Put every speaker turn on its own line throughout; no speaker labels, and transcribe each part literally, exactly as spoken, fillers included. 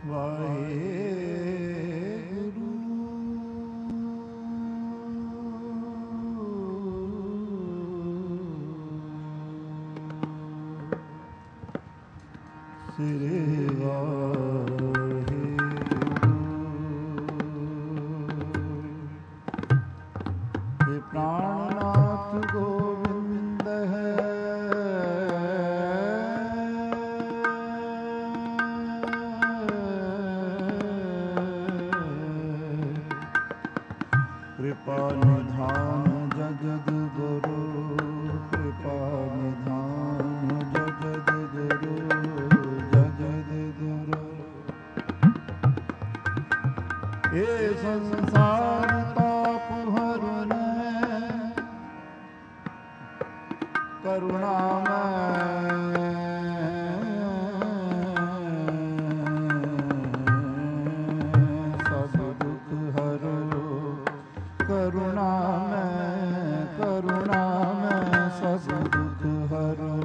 ਵਾਹਿਗੁਰੂ ਸ੍ਰੀ ਵਾਹਿਗੁਰੂ ਇਹ ਪ੍ਰਾਣਨਾਥ ਗੋਬਿੰਦ ਹੈ कृपा निधान जगद गुरु कृपा निधान जगद गुरु जगद गुरु ये संसार ताप हरण करुणामय सब दुख हरो करुणा में करुणा में सब दुख हरो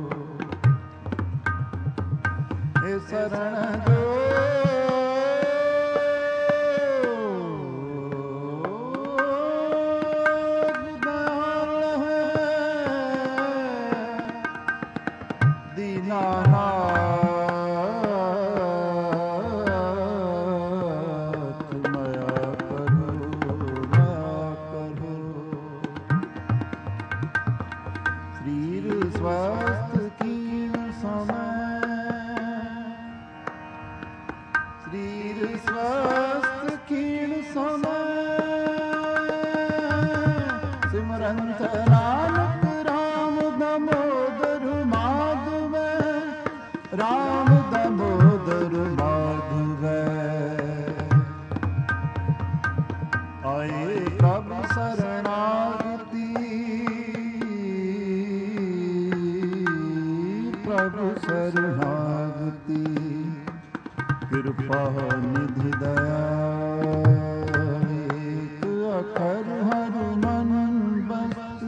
हे शरण जो कृपा निधि दया एक अखर हर मन बस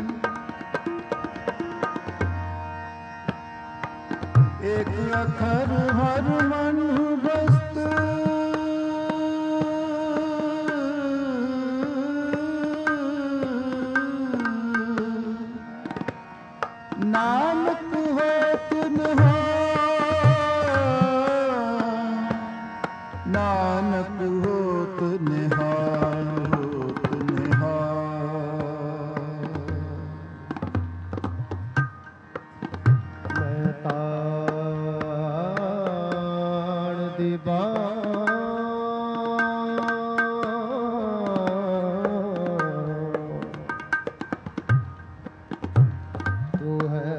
एक अखर हर मन बस नानक होत नानक होत निहाल होत निहाल मैं ताड़ दिबा तू है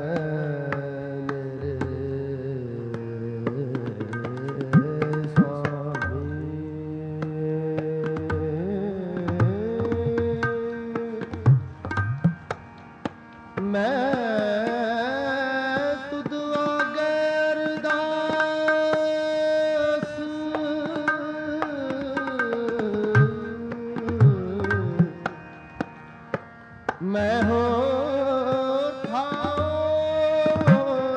मैं हो ठाओ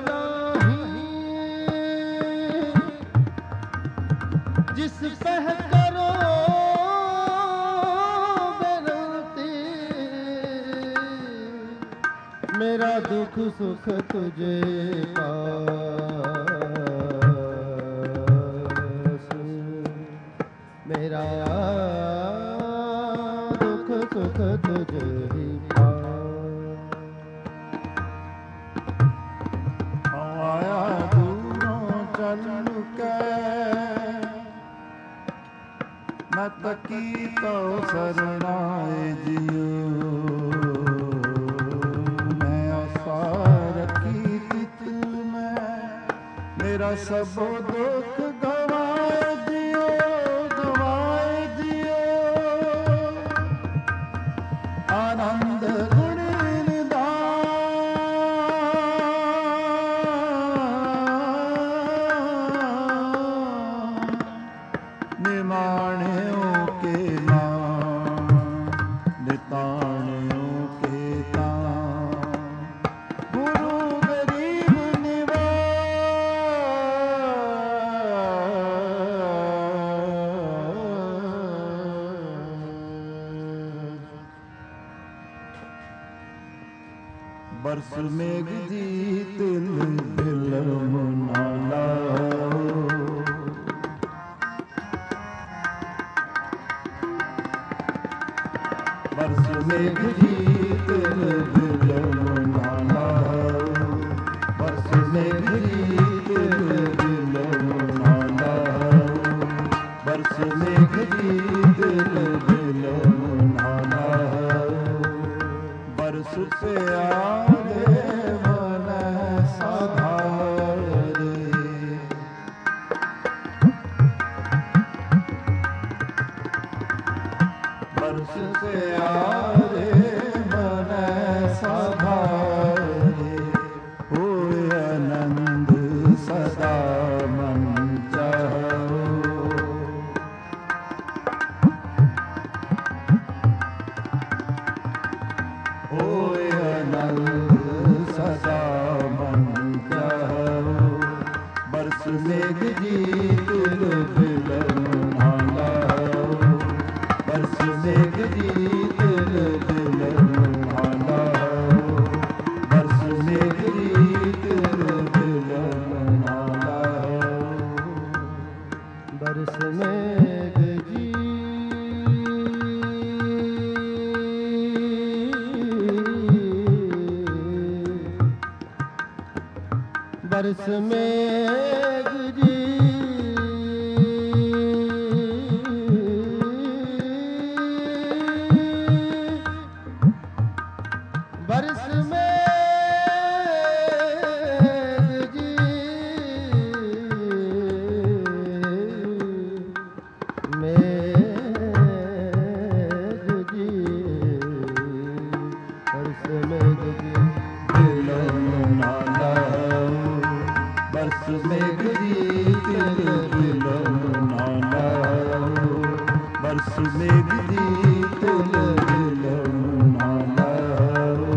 नहीं जिस पह करो बेनती मेरा दुख सुख तुझे पास मेरा दुख सुख तुझे ही तकी तो सरनाए जियो मैं आशा रखी तित में मेरा सब दुख गवाए जियो गवाए जियो आनंद बरस मेघ जी तिल बिलम ना लाओ। बरस मेघ जी तिल बिलम ना लाओ। बरस मेघ जी तिल बिलम ना लाओ। बरस मेघ जी तिल बिलम ना लाओ। बरस प्यारे मन साधारे। बरस प्यारे मन साधारे। होए आनंद सदा मन चाहो। होए आनंद सदा मन चाहो। बरस मेघ जी तिल बिलम ना लाओ। बरस मेघ जी तिल बिलम ना लाओ। बरस मेघ जी तिल बिलम ना लाओ।
बरस मेघ जी बरस मेघ जी बरस मेघ जी मेघ जी बरस मेघ जी
बिलम ना लाओ। बरस मेघ जी तिल बिलम ना लाओ। बरस मेघ जी तिल बिलम ना लाओ।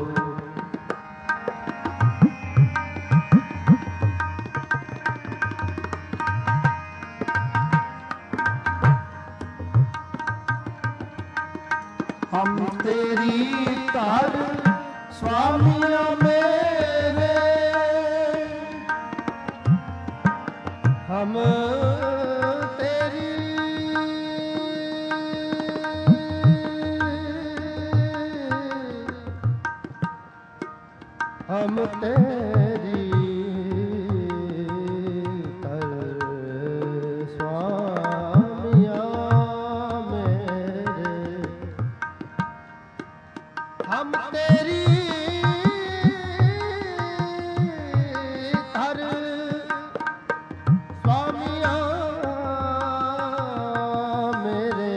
हम तेरी तार स्वामिया मेरे।
हम तेरी हम तेरी तर स्वामिया मेरे। हम तेरी हर स्वामिया मेरे।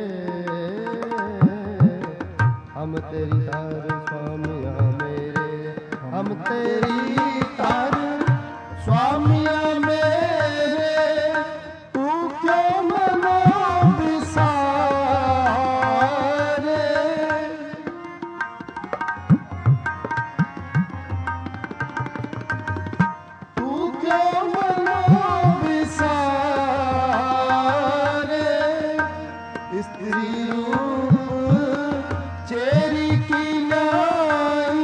हम तेरी हर स्वामिया मेरे। हम तेरी हर स्वामिया मेरे। तू क्यों मनो विसारे। तू क्यों मनो विसारे।
स्त्री रूप चेरी की लाई।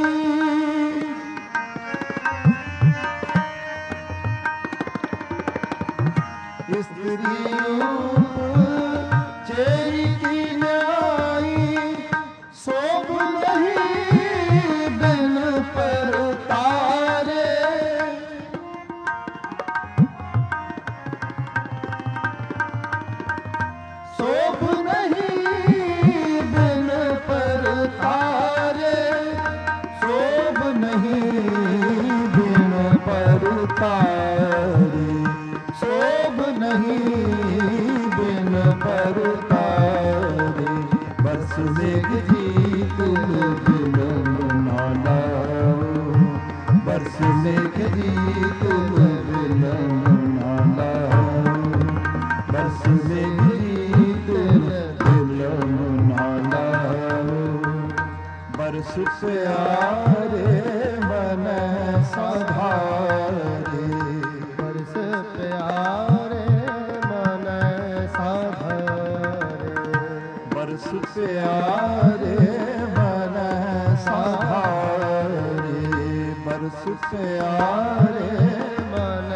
स्त्री रूप चेरी की लाई। शोभ नहीं बिन पर तारे। शोभ नहीं बिन पर तारे। शोभ नहीं बिन पर तारे। शोभ नहीं बिन पर तारे। बरस मेघ जी तिल बिलम ना लाओ। बरस मेघ जी तिल बिलम ना लाओ। बरस मेघ जी तिल बिलम ना लाओ। बरस प्यारे मन साधारे।
बरस प्यारे मन साधारे।
बरस प्यारे मन साधारे। प्यारे
मन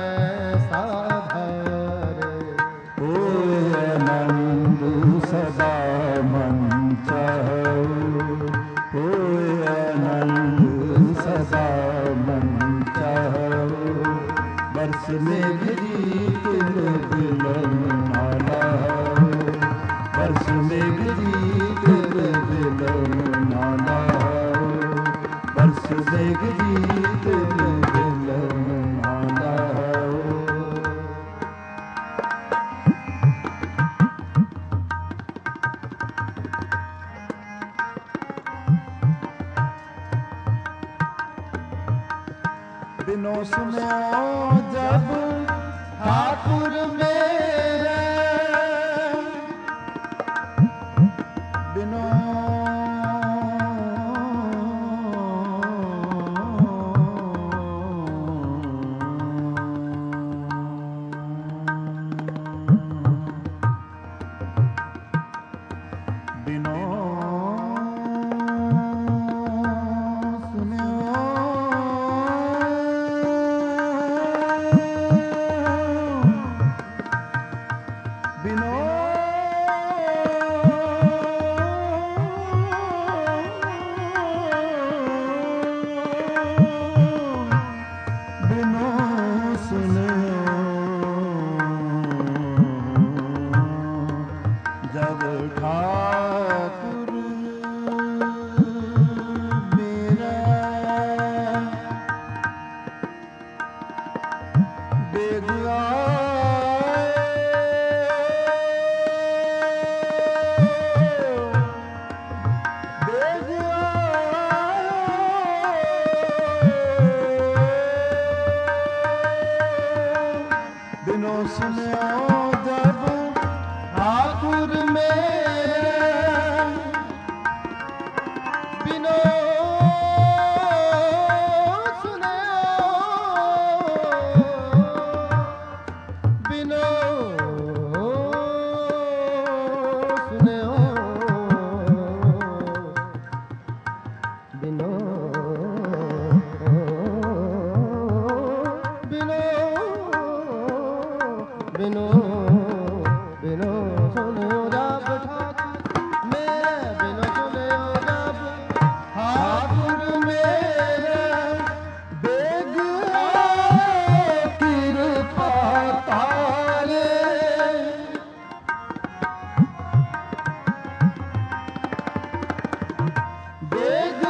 साधारे
होए आनंद सदा मन चाहु होए आनंद सदा मन चाहु बरस में गिरी तिल बिलन नाला बरस में गिरी तिल बिलन नाला बरस में गिरी तिल बिलन नाला बिनो सुनो जब ठाकुर मेरे बिनो बिनो बिनो सुनो जब ठाकुर मेरे बिनो सुनो बिनो सुनो बिनो बिनो बिनो सुनो जब ठाकुर मेरे बिनो सुनो जब ठाकुर मेरे बेग कृपा तारे बेग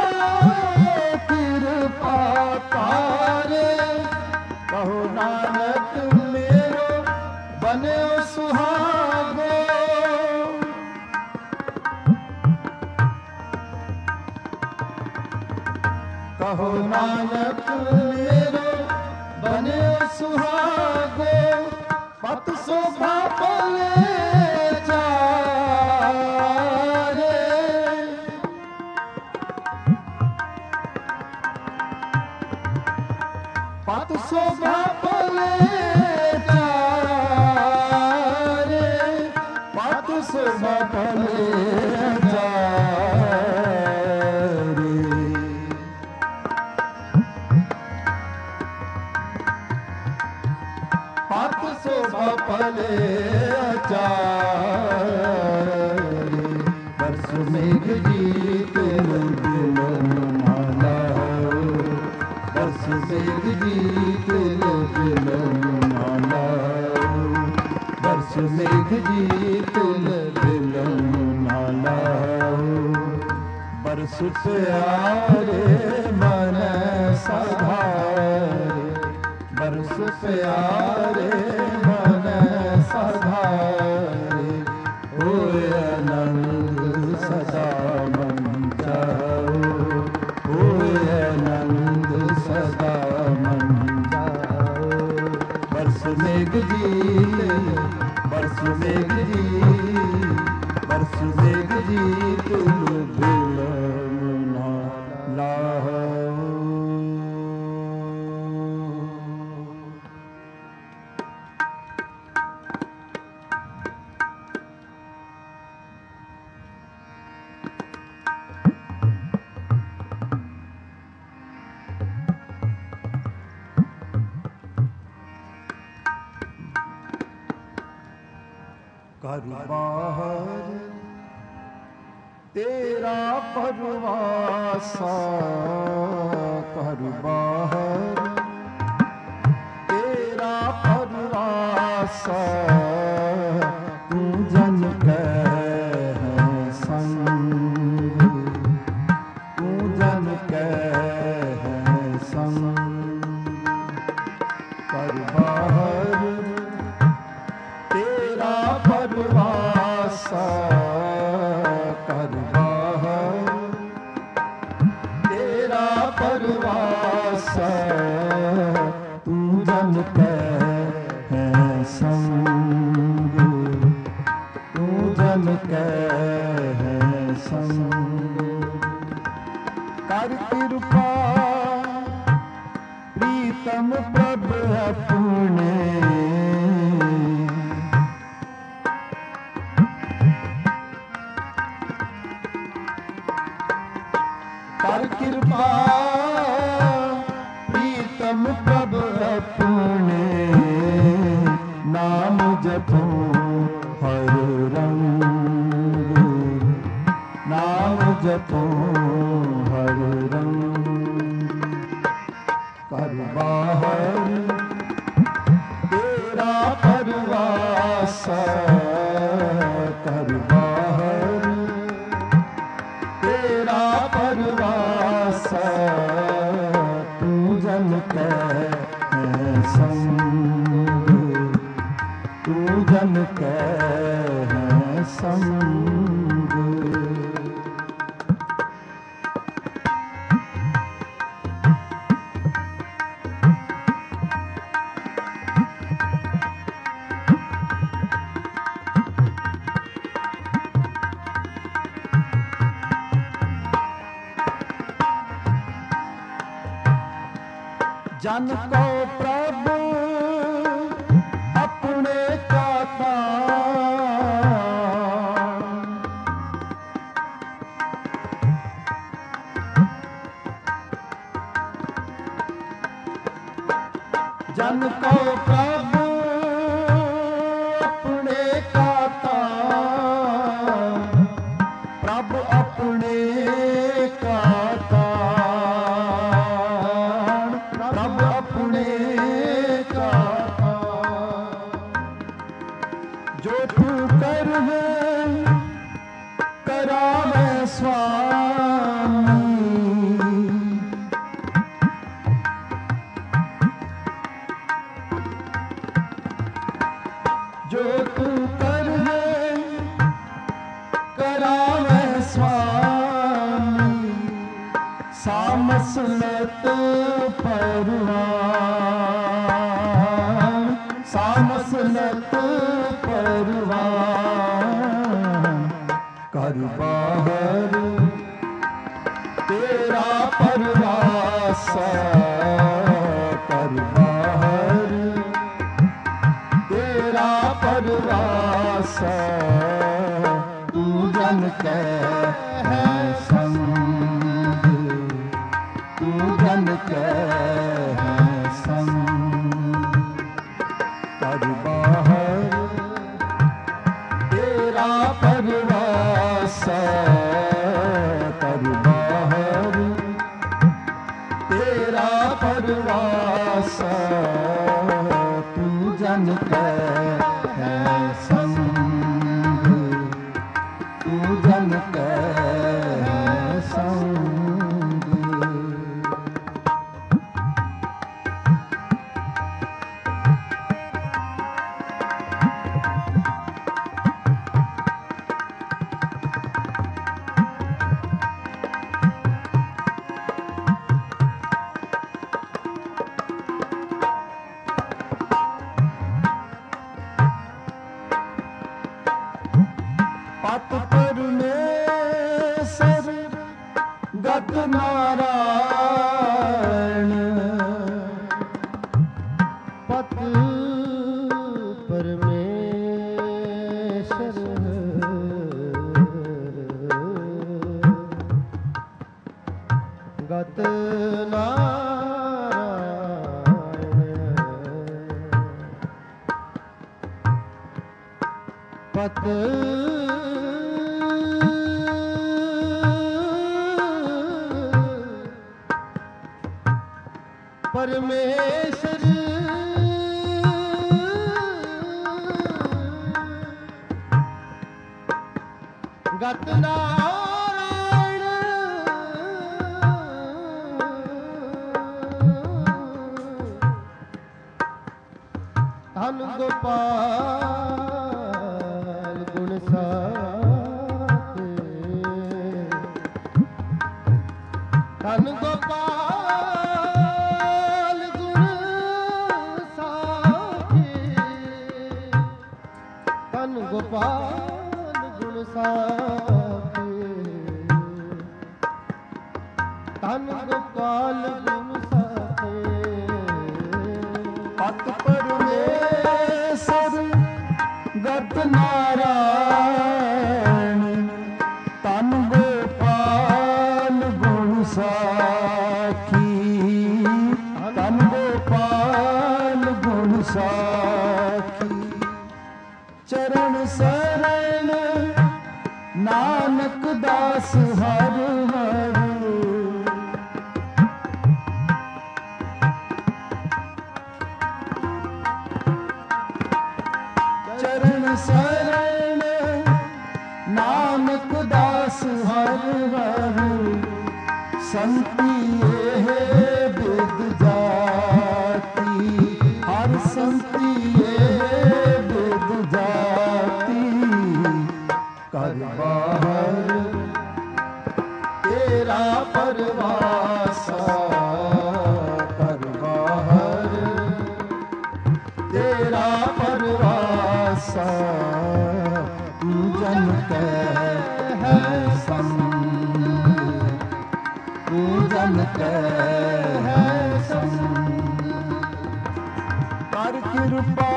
कृपा तारे कहो नानक बने सुहागो कहो नानक मेरो बने सुहागो पत शोभा पले चारे पत शोभा पले पले चारे पत शोभा पले चारे बरस मेघ जीत बिलन नाला बरस मेघ जीत बिलन नाला बरस मेघ जीत बिलन नाला बरस प्यारे मन साधारे बरस प्यारे मन साधारे होए आनंद सदा मन चाहो होए आनंद सदा मन चाहो बरस मेघ जीत बरस मेघ जीत बरस मेघ जीत बिलन नाला कर बाहर तेरा परवासा, कर बाहर तेरा परवासा, तू जन कह संग, तू जन कह संग। कर बाहर तेरा परवासा, कर बाहर तेरा परवासा, तू जन कह संग, तू जन कह संग। कर कृपा प्रीतम प्रभु अपने, कर कृपा प्रीतम प्रभु अपने, नाम जपो हर रंग, नाम जपो हर रंग। कर बाहर तेरा परवासा, कर बाहर तेरा परवासा, तू जन कह संग, तू जन कह संग। जन को प्रभु अपने का दान, जन को प्रभु अपने का दान, प्रभु अपने का दान, प्रभु अपने का जो तू कर है करावे स्वामी, जो तू कर है करावे स्वामी, सामसलत परवान, सामसलत परवान। कर बाहर तेरा परवासा, कर बाहर तेरा परवासा, तू जन कह संग, तू जन कह संग। कर बाहर तेरा परवासा, कर बाहर तेरा परवासा, तू जन कह संग, तू जन कह संग। पत परमेश्वर गत नारायण,
पत परमेश्वर गत नारायण, ਪਤ ਪਰਮੇਸ਼ਰ ਗਤ ਨਾਰਾਇਣ ਧੰਨ ਗੋਪਾਲ ਗੁਣ ਸਾਖੇ ਧੰਨ ਗੋਪਾਲ ਗੁਣ ਸਾਖੇ ਧੰਨ ਗੋਪਾਲ ਗੁਣ ਸਾਖੇ ਧੰਨ ਗੋਪਾਲ ਗੁਣ ਸਾਖੇ
ਪਤ ਪਰਮੇਸ਼ਰ ਗਤ ਨਾਰਾਇਣ ਧੰਨ ਗੋਪਾਲ ਗੁਣ ਸਾਖੀ ਧੰਨ ਗੋਪਾਲ ਗੁਣ ਸਾਖੀ ਚਰਨ ਸਰਣ ਨਾਨਕ ਦਾਸ ਹਰ ਹਰ ਚਰਨ ਸਰਣ ਨਾਨਕ ਦਾਸ ਹਰ ਹਰ ਸੰਤੀ ਇਹ ਬਿਦ ਜਾਤੀ ਹਰ ਸੰਤੀ ਇਹ ਬਿਦ ਜਾਤੀ ਕਰ ਬਾਹਰ ਤੇਰਾ ਪਰਵਾਸਾ ਕਰ ਬਾਹਰ ਤੇਰਾ ਪਰਵਾਸਾ ਤੂੰ ਜਨ ਕੈ ਹੈ ਸੰਗ ਤੂੰ ਜਨ ਕੈ ਹੈ ਸੰਗ ਕਰ ਕਿਰਪਾ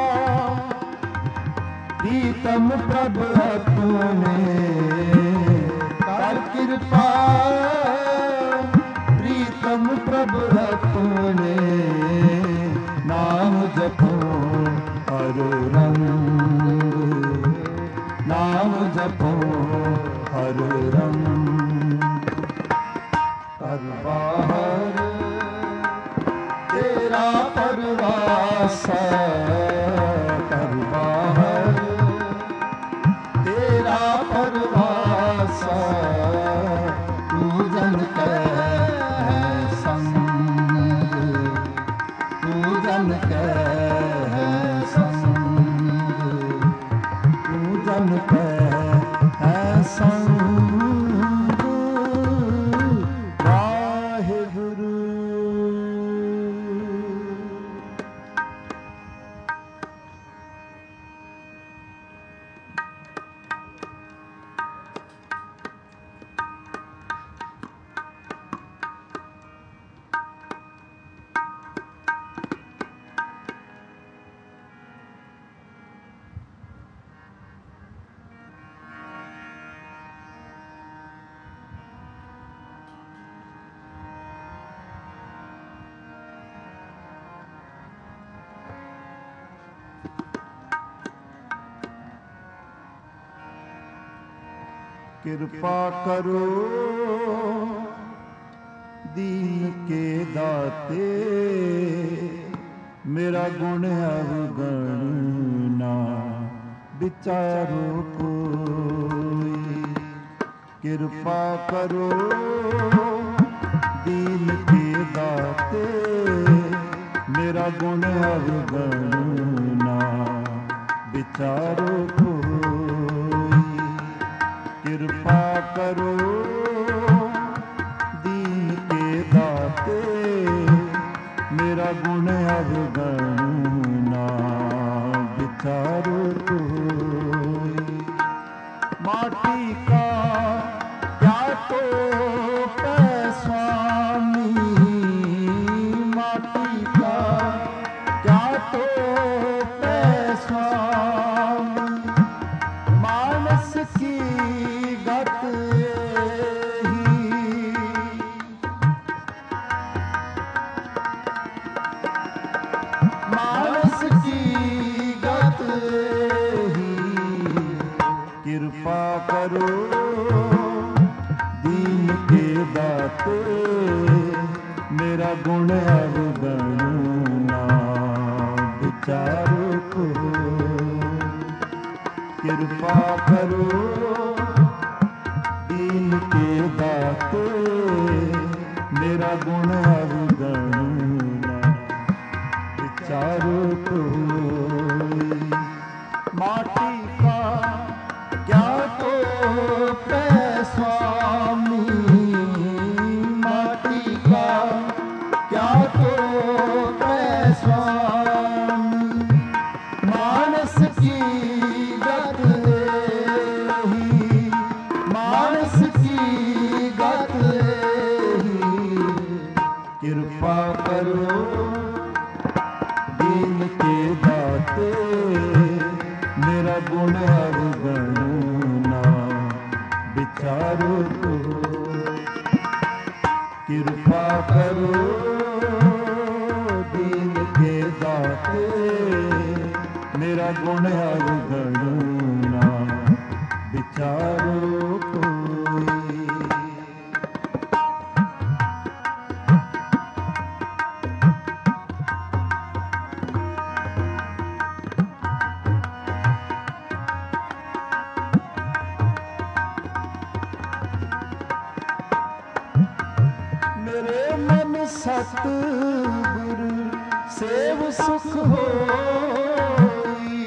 ਪ੍ਰੀਤਮ ਪ੍ਰਭ ਤੂਨੇ ਕਰ ਕਿਰਪਾ ਪ੍ਰੀਤਮ ਪ੍ਰਭ ਤੂਨੇ ਨਾਮ ਜਪੋ ਹਰ ਰੰਗ ਨਾਮ ਜਪੋ ਹਰ ਰੰਗ ਕਰ ਬਾਹਰ ਤੇਰਾ ਪਰਵਾਸਾ ਕਰ ਬਾਹਰ ਤੇਰਾ ਪਰਵਾਸਾ ਤੂੰ ਜਨ ਕੈ ਹੈ ਸੰਗ ਤੂੰ ਜਨ ਕੈ ਹੈ ਸੰਗ ਤੂੰ ਜਨ ਕੈ ਹੈ ਸੰਗ ਵਾਹਿਗੁਰੂ। ਕਿਰਪਾ ਕਰੋ ਦੀਨ ਕੇ ਦਾਤੇ ਮੇਰਾ ਗੁਣ ਅਵਗਣ ਨਾ ਵਿਚਾਰੋ ਕੋਈ ਕਿਰਪਾ ਕਰੋ ਦੀਨ ਕੇ ਦਾਤੇ ਮੇਰਾ ਗੁਣ ਅਵਗਣ ਨਾ ਵਿਚਾਰੋ ਕੋਈ ਕਿਰਪਾ ਕਰੋ ਦੀਨ ਕੇ ਦਾਤੇ ਮੇਰਾ ਗੁਣ ਅਵਗਣ ਨਾ ਵਿਚਾਰੋ ਕੋਈ ਮਾਟੀ ਕਾ ਕਿਆ ਟੋਪੈ स्वामी माटी का क्या टोपै स्वामी मानस की गत मानस की गत ही ਕਿਰਪਾ ਕਰੋ ਦੀਨ ਕੇ ਦਾਤੇ, ਮੇਰਾ ਗੁਣ ਅਵਗਣ ਨਾ ਵਿਚਾਰੋ ਕੋਈ। ਮਾਟੀ ਕਾ ਕਿਆ ਤੋ ਪੈ ਸੁਆਮੀ, ਮਾਟੀ ਕਾ ਕਿਆ ਤੋ ਪੈ ਸੁਆਮੀ, ਮਾਨਸ ਕੀ ਗਤ ਹੀ, ਮਾਨਸ ਕੀ ਗਤ ਹੀ, ਕਿਰਪਾ ਕਰੋ ਦੀਨ ਕੇ ਦਾਤੇ, ਮੇਰਾ ਗੁਣ ਅਵਗਣ ਨਾ ਵਿਚਾਰੋ ਕੋਈ। ਕਿਰਪਾ ਕਰੋ ਦੀਨ ਕੇ ਦਾਤੇ, ਮੇਰਾ ਗੁਣ ਅਵਗਣ ਨਾ ਵਿਚਾਰੋ ਕੋਈ। ਮੇਰੇ ਮਨ ਸਤਿਗੁਰ ਸੇਵ ਸੁਖ ਹੋਈ,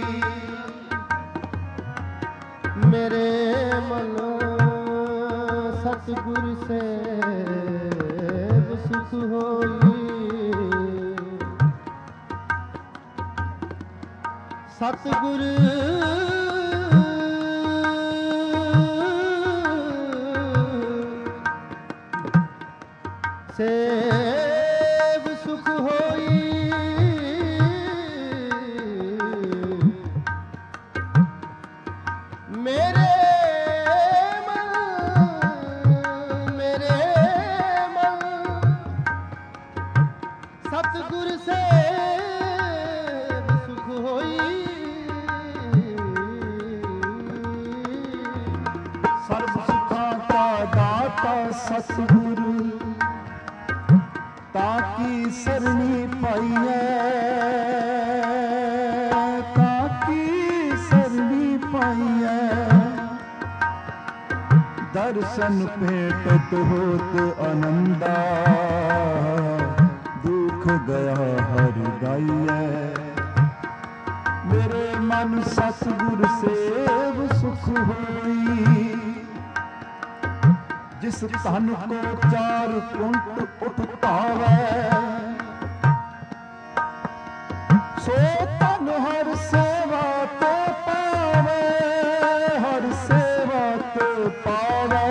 ਮੇਰੇ ਮਨ ਸਤਿਗੁਰ ਸੇਵ ਸੁਖ ਹੋਈ, ਸਤਿਗੁਰ ਸੇਵ ਸੁਖ ਹੋਈ, ਮੇਰੇ ਮਨ, ਮੇਰੇ ਮਨ ਸਤਿਗੁਰ ਸੇਵ ਸੁਖ ਹੋਈ,
ਸਰਬ ਸੁਖਾਂ ਕਾ ਦਾਤਾ ਸਤਿਗੁਰ, ਤਾਕੀ ਸਰਣੀ ਪਾਈਐ, ਤਾਕੀ ਸਰਣੀ ਪਾਈਐ, ਦਰਸ਼ਨ ਭੇਟਤ ਹੋਤ ਆਨੰਦਾ, ਦੁਖ ਗਿਆ ਹਰਿ ਗਾਈਐ। ਮੇਰੇ ਮਨ ਸਤਿਗੁਰ ਸੇਵ ਸੁਖ ਹੋਈ, ਜਿਸ ਧਨ ਕੋ ਚਾਰ ਕੁੰਟ ਉਠ ਭਾਵੈ, ਸੋ ਧਨ ਹਰ ਸੇਵਾ ਤੇ ਪਾਵੈ, ਹਰ ਸੇਵਾ ਤੇ ਪਾਵੈ,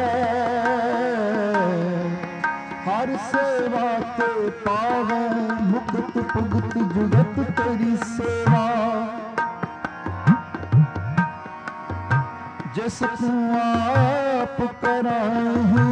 ਹਰ ਸੇਵਾ ਤੇ ਪਾਵੈ, ਮੁਕਤ ਭੁਗਤ ਜੁਗਤ ਤੇਰੀ ਸੇਵਾ, ਜਿਸ ਤੂੰ ਆਪ ਕਰਾਹੇ,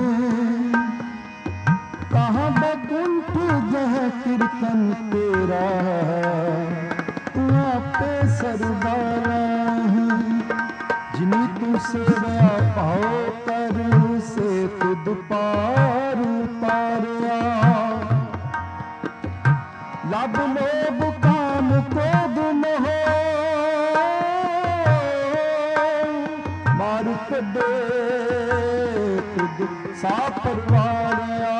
ਕਹਾਂ ਬਗੁੰਠ ਜਹ ਕੀਰਤਨ ਤੇਰਾ, ਤੂੰ ਆਪੇ ਸਰਦਾਰਾ ਹੈ, ਜਿਨੀ ਤੂੰ ਸੇਵਿਆ ਭਾਉ ਕਰ, ਸੇ ਤੁਧ ਪਾਰ ਉਤਾਰਿਆ। ਲਬ ਲੋਭ ਕਾਮ ਕ੍ਰੋਧ ਮੋਹ, ਮਾਰ ਕੱਢੇ ਤੁਧ ਸਾ ਪਰਵਾਰਿਆ।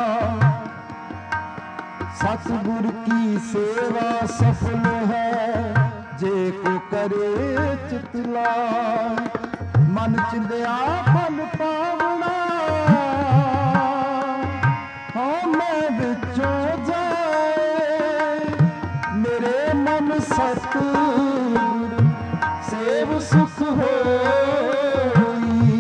सतगुर की सेवा सफल है, जे को करे चित लाय, मन चिंदिया फल पावना, हाँ मैं विचों जाए, मेरे मन सतगुर सेव सुख होई।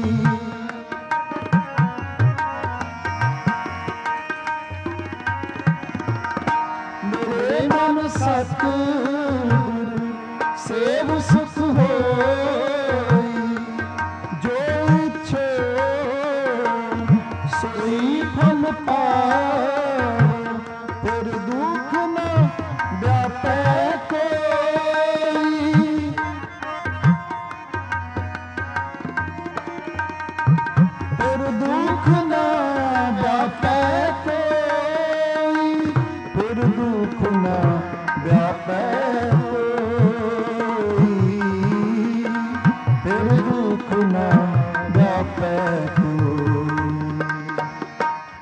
मेरे मन सतगुर सेव सुख होई, जो इच्छो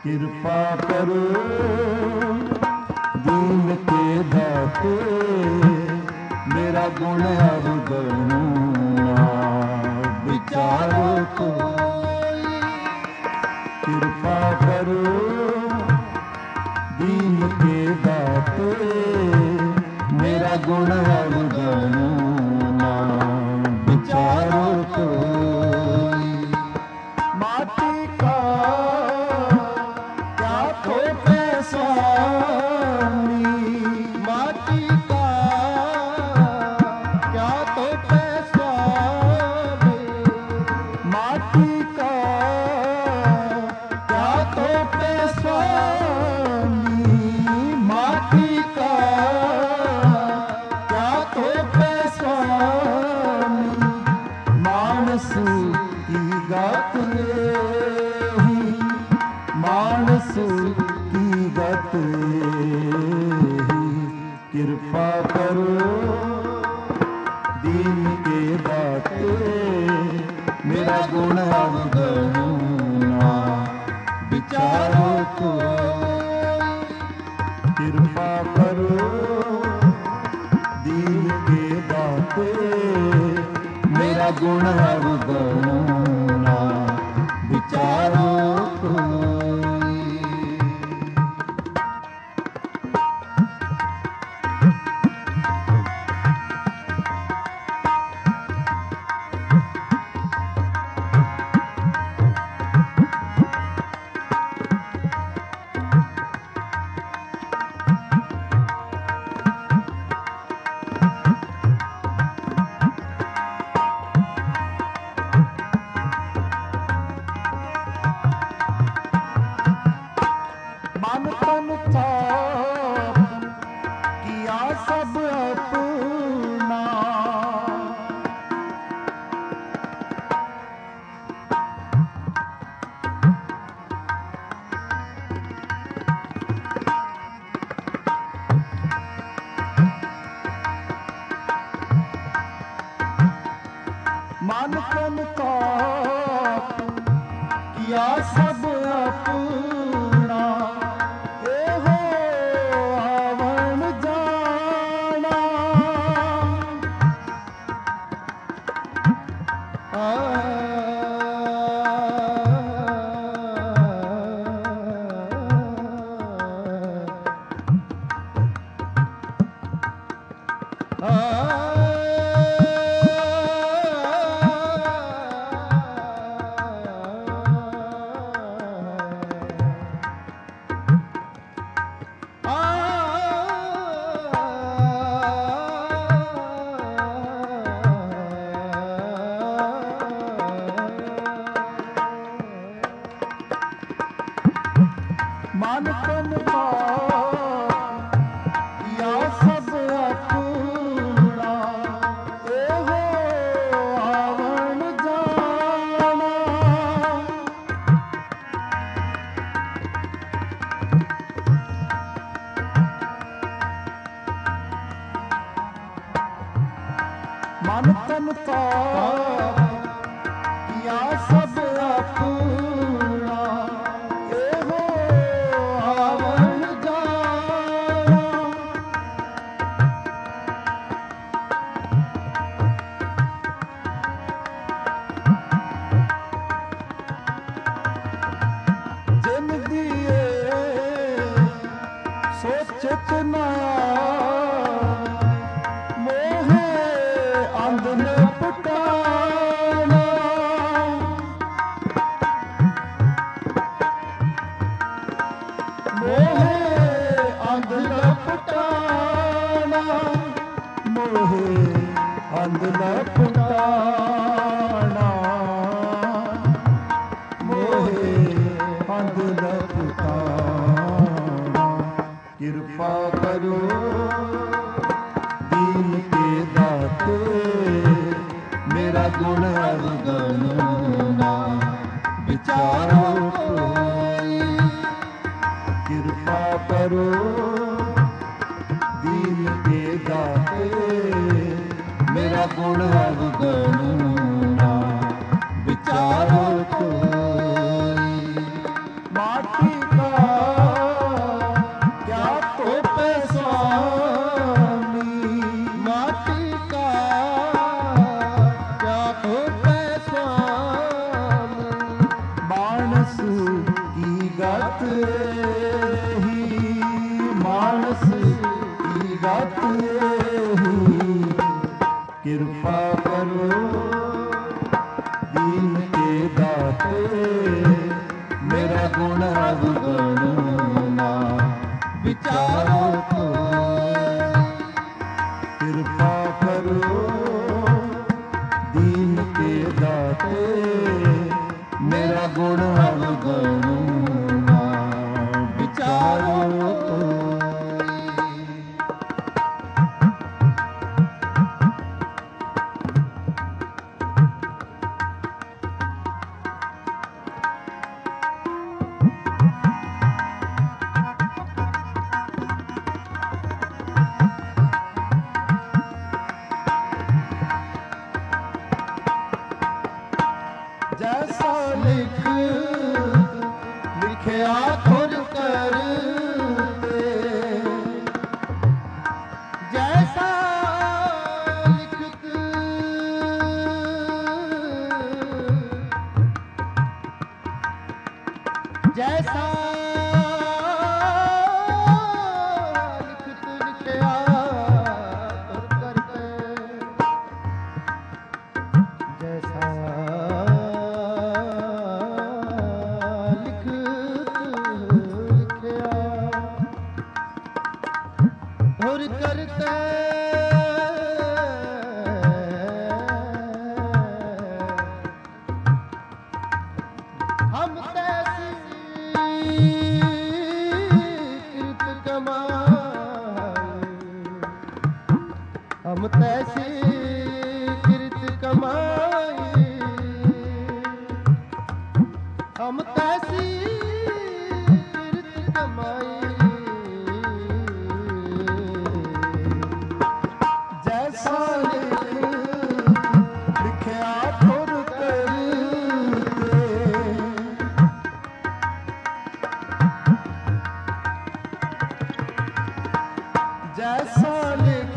कृपा करो दीन के दाते मेरा गुण अवगुण ना विचारो कोई। कृपा करो दीन के दाते मेरा गुण अवगुण ना विचारो कोई। माटी का क्या थोपे स्वामी,
माटी का क्या थोपे स्वामी,
माटी का क्या थोपे स्वामी, माटी का क्या थोपे स्वामी। मानस की गात ही, मानस की गत ही। कृपा करो दीन के दाते मेरा गुण अवगुण ना विचारो कोई। कृपा करो दीन के दाते मेरा गुण अवगुण ना विचारो कोई। मन तन चाप किया सब अपना, मन तन चाप किया सब अपना। एहो आवन जाना,
आ
मन तन या सब अपना। एहो आवन जाना, मन तन या सब अपना। एहो आवन जाना, जिन दिए सोचत ना मोहे अंध न पटाना। मोहे अंध न पटाना, मोहे अंध न पटाना, मोहे अंध न पटाना। कृपा करो दीन के दाते मेरा गुण अवगुण ना विचारो कोई। कृपा करो दीन के दाते मेरा गुण अवगुण ना विचारो कोई। माटी का ਗੁਣ ਅਵਗੁਣ ਨਾ ਵਿਚਾਰੋ ਕੋਈ। ਕਿਰਪਾ ਕਰੋ ਦੀਨ ਕੇ ਦਾਤੇ ਮੇਰਾ ਗੁਣ ਅਵਗੁਣ ਨਾ ਵਿਚਾਰੋ ਕੋਈ। जैसा लिख लिखया खुद करते, जैसा लिखत जैसा लिखत लिखया खुद करते, जैसा हुर करते हम तैसी कृत कमाए, हम तैसी कृत कमाए, हम तैसी कृत कमाए। जैसा लिख लिखया खुद करते, जैसा लिख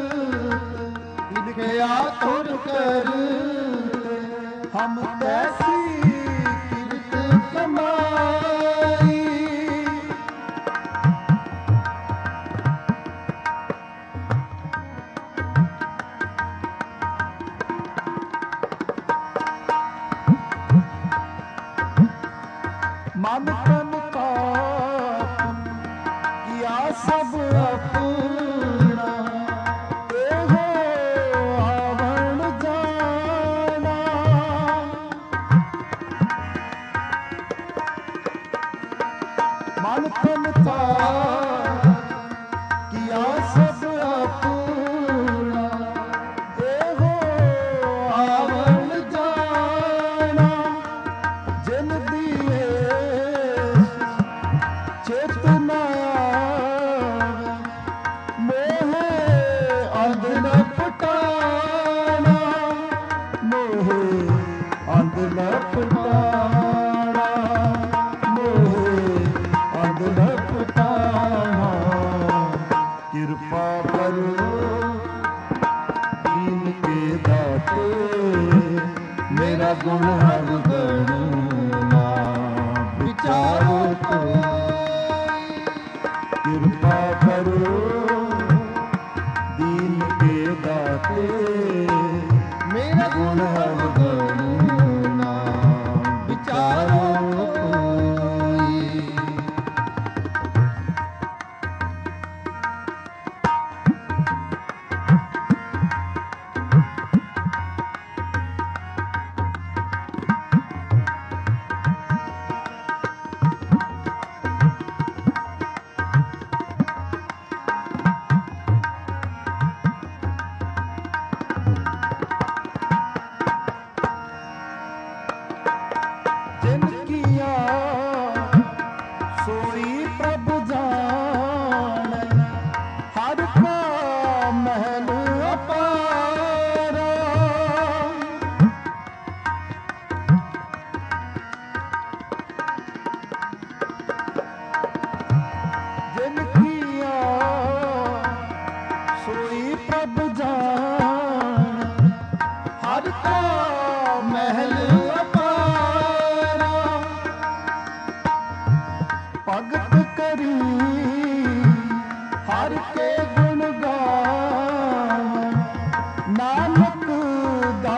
लिखया खुद करते, हम तैसी कृत कमाई। मन तन का किया सब अपना, एहो आवण जाना। मन तन का किया सब अपना, एहो आवण जाना। जिन दिए चेतना मोहे अंध न पटाना, मोहे अंध न पटाना, मोहे अंध न पटाना। कृपा करो दीन के दाते मेरा गुण अवगुण ना विचारो कोई। कृपा करो दीन के दाते मेरा गुण अवगुण ना विचारो कोई।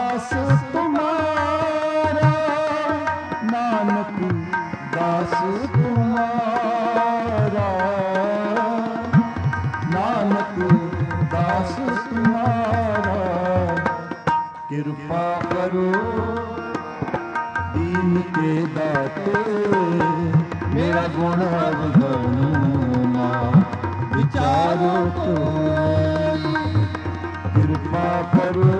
दास कृपा करो दीन के दाते, मेरा गुण अवगणो ना विचारो कोई। कृपा करो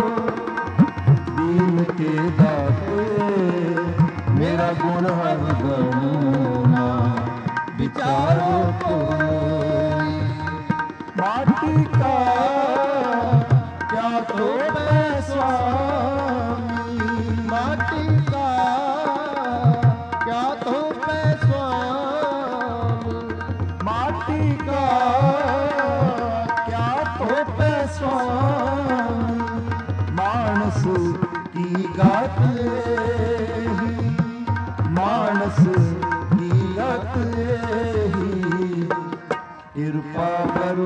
दीन के दाते, मेरा गुण अवगणो ना विचारो कोई। माटी का क्या थोप है स्वामी,
माटी का क्या थोप है स्वामी,
माटी का क्या थोप है स्वामी। मानस की गात ही, मानस की गात ही। कृपा करो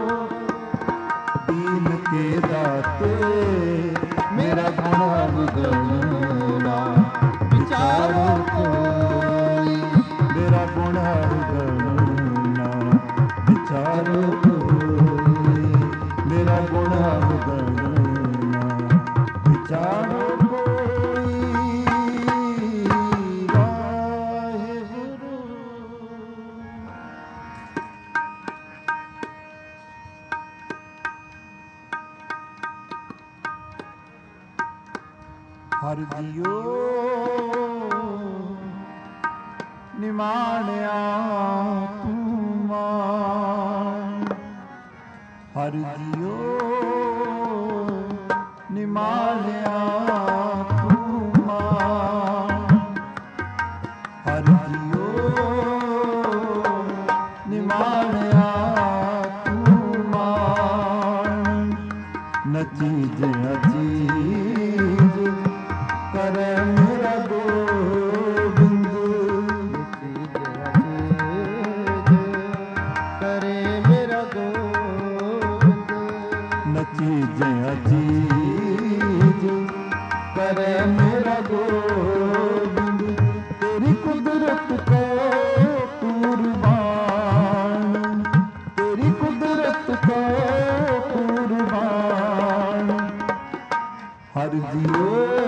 दीन के दाते, मेरा गुण अवगणो ना विचारो कोई। मेरा गुण अवगणो ना विचारो कोई। मेरा गुण अवगणो ना विचारो कोई। वाहिगुरू। हर जियो निमाणिया तू मान, हर जियो निमाणिया तू मान, हर जियो निमाणिया तू मान। न चीज अचीज करे मेरा गोविंद,
करे मेरा गोविंद।
न चीज अचीज करे मेरा गोविंद। तेरी कुदरत को कुर्बान, तेरी कुदरत को कुर्बान। हर जियो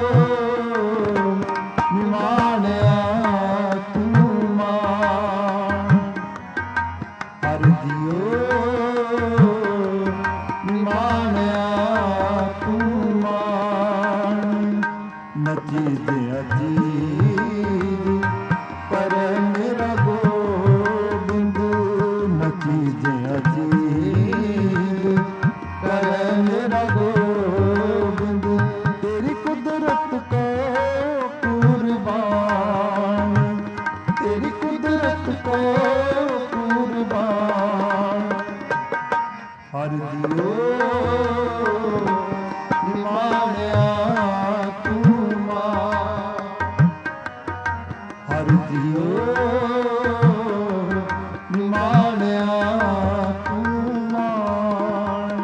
निमाणिया तू मान, हर जियो निमाणिया तू मान। न चीज अचीज पर मेरा गोविंद, न चीज अचीज पर मेरा गोविंद। तेरी कुदरत को कुर्बान, तेरी कुदरत को कुर्बान। हर जियो निमाणिया तू मान, हर जियो निमाणिया तू मान।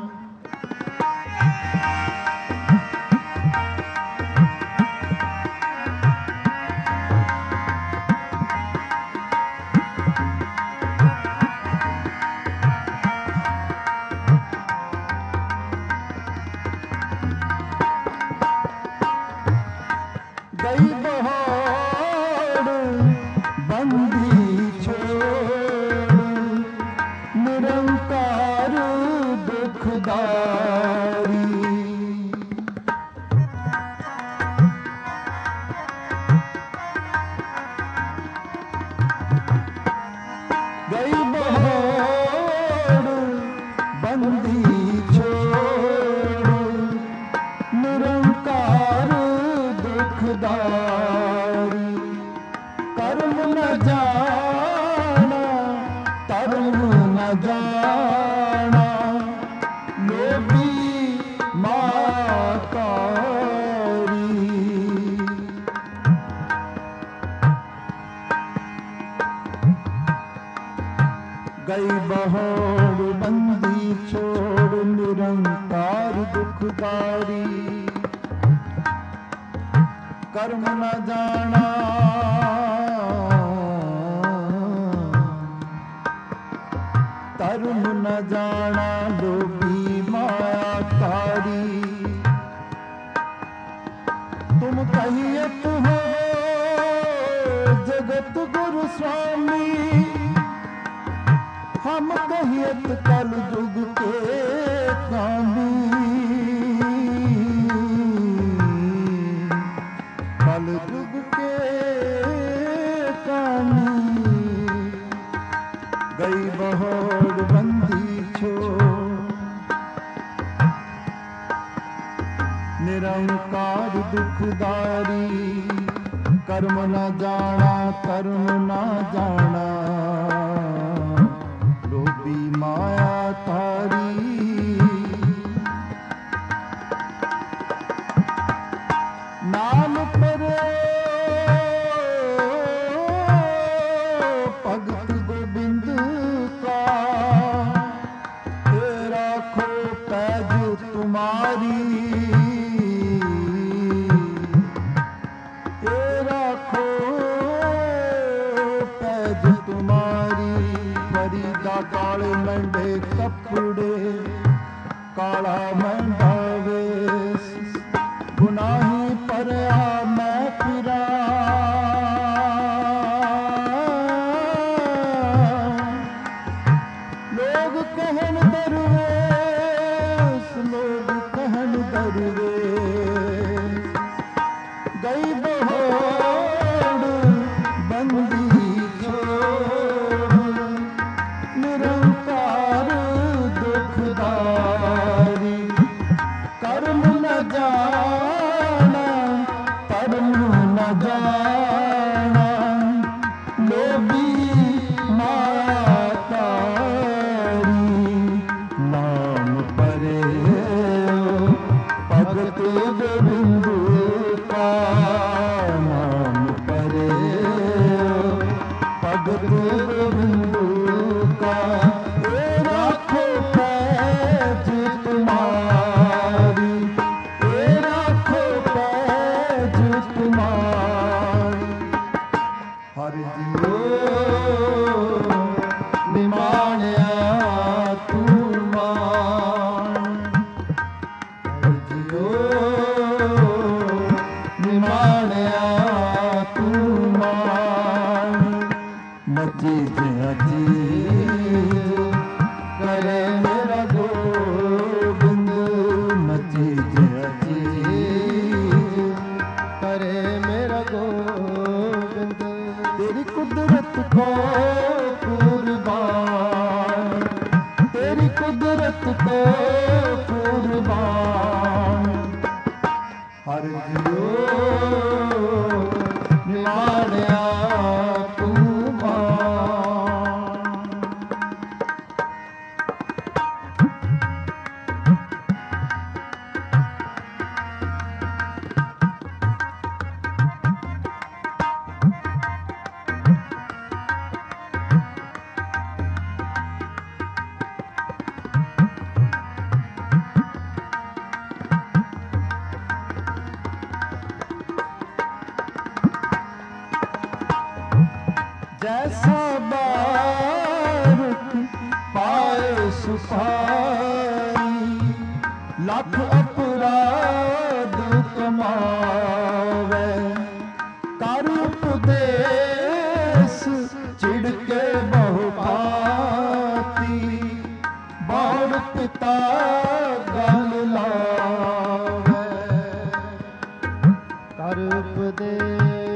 गई बहार बंदी छोड़, निरंकार दुखदारी। गई बहार बंदी छोड़, निरंकार दुखदारी। कर्म न जाना धर्म न जाना, लोभी माकारी। गई बहोड़ बंदी छोड़, निरंकार दुखदारी। कर्म न जाना धर्म न जाना, लोभी माया कारी। कहियत हो जगत गुरु स्वामी, हम कहियत कल युग के कामी। कल युग के कामी गई बहोड़ बंदी छोड़, निरंकार दुखदारी, कर्म न जाना कर्म न जाना, लोभी माया तारी। नाम पर भगत गोबिंद का, हे राखो पैज तुम्हारी, हे राखो पैज तुम्हारी। फरीदा काले मंडे कपड़े, काला मंडा वेश, गुनाही परया मैं फिरा। लोग कहन दरवेश, लोग कहन दरवेश, गई बहोड़ बंदी छोड़, निरंकार दुखदारी। कर्म न जाना परम न जाना, लोभी माया तारी। नाम परे भगत गोबिंद का, नाम परे भगत गोबिंद का, हे राखो पैज तुम्हारी, हे राखो पैज तुम्हारी। हर जियो निमाणिया तू मान, हर जियो निमाणिया तू मान। मची चीज करे मेरा गोबिंद, मची चीज
करे मेरा गोविंद।
तेरी कुदरत को कुर्बान, तेरी कुदरत को कुर्बान। हर जियो निमाणिया तू मान। जैसा बारक पाए सुपारी, लख अपराध कमावे। कर उपदेश चिड़के बहु भांति, बाण पिता गल लावे।
कर उपदेश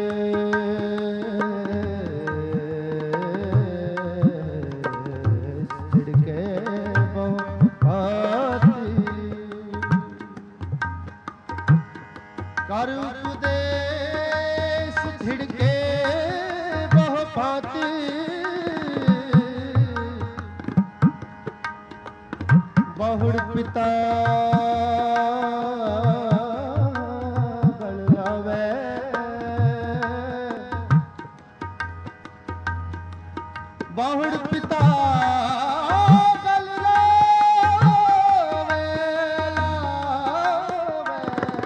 छिड़के बहु भांति, कर उपदेश छिड़के बहु भांति। बहुड़ पिता गल लावे, बहुड़ पिता गल लावे, लावे।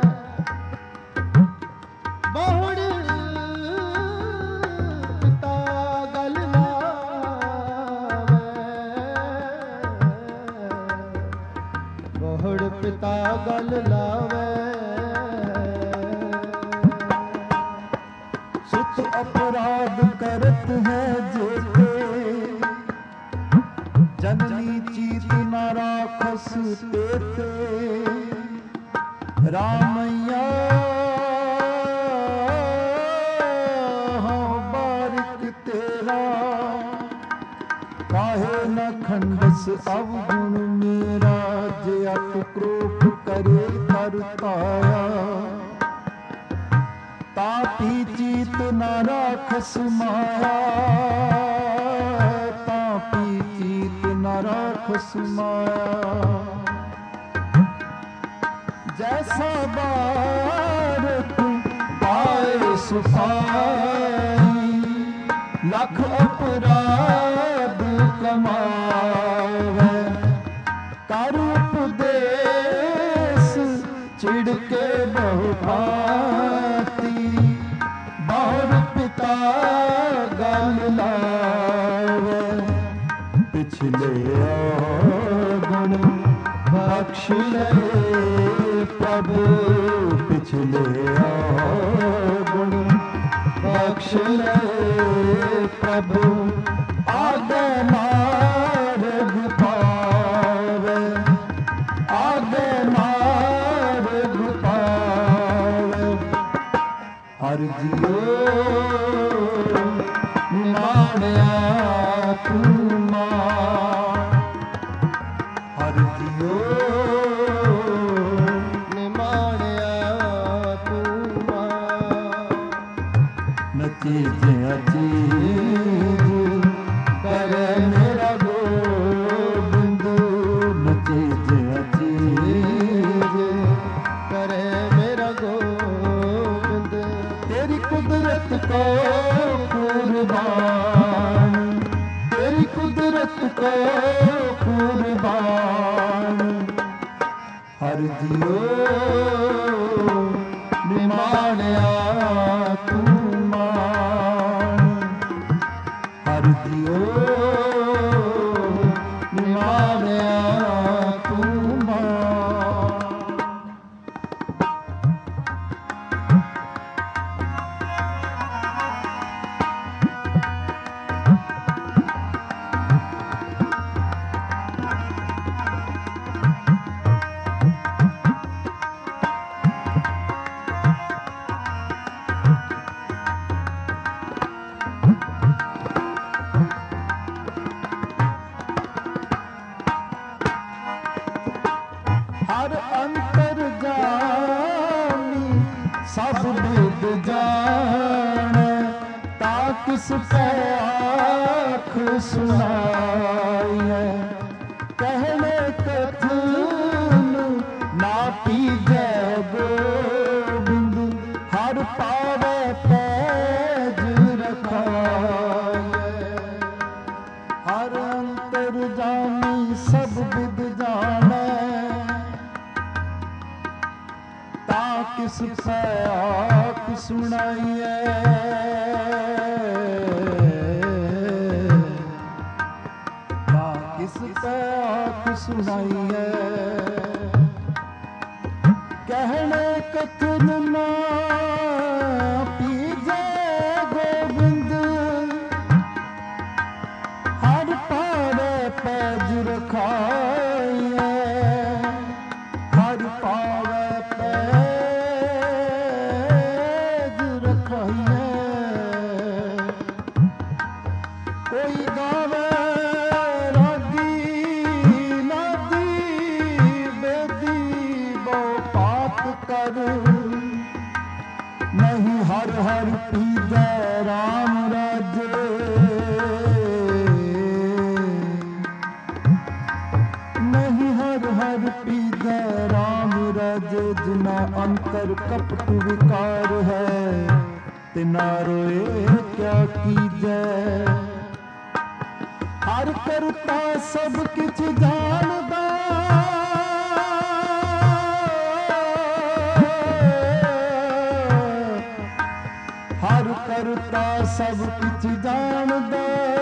बहुड़ पिता गल लावे, बहुड़ पिता
अपराध करत है जेते, जननी चीत न राखस तेते। रामैया हाँ बारिक तेरा, काहे न खंडस अवगुण मेरा। जे अति क्रोध करे करताया, तापी चीत न राखस माया। तापी चीत न राखस माया। जैसा बारक पाए सुखाई, लख अपराध कमावे। कर उपदेश चिढ़के बहु भांति, बहुर पिता गल लावे। पिछले गुण बख्श ले प्रभु, पिछले गुण बख्श ले प्रभु। आगे मार्ग पावे, आगे मार्ग पावे। हर जियो माणिया तू मां, हर जियो चीज अचीज करे मेरा गोविंद। न चीज अचीज
करे मेरा गोविंद।
तेरी कुदरत को कुर्बान, तेरी कुदरत को कुर्बान। हर जियो निमाणिया तू हर जियो निमाणिया तू हर अंतर जानी सब वेद जाने। ता किस पे आँख सुनाए, कहने कथन ना पीजे गोविंद। हर पावे पैज रखाए, हर अंतर जानी सब विद जाने। किस पे आँख सुनाइए, किस पे आँख सुनाइए। कहने कथन ना पीजे गोविंद। हर पावे पैज रखाइए, हर पावे पैज कोई गावे रागी नादी बेदी बहु पाप कर। नहीं हर हर पीजे राम राजे, नहीं हर हर पीजे राम राजे। जिना अंतर कपट विकार है, तिना रोए क्या कीजे। हर करता सब किछ जानदा, हर करता सब किछ जानदा।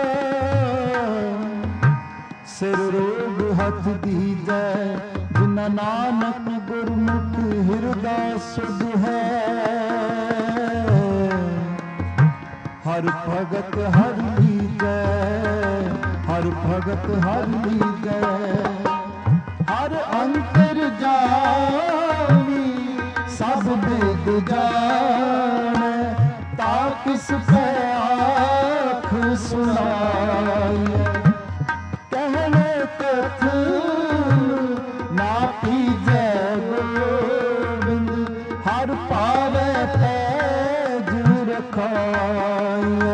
सिर रोग हथ दीजै, जिना नानक गुरमुख हिरदा सुध है। हर भगत हर लीजै, हर भगत हर लीजै। हर अंतर जानी सब वेद जानै, ताकिस पे आँख सुनाई। कहने कथन ना पीजै गोविंद, हर पावे पैज रखाय।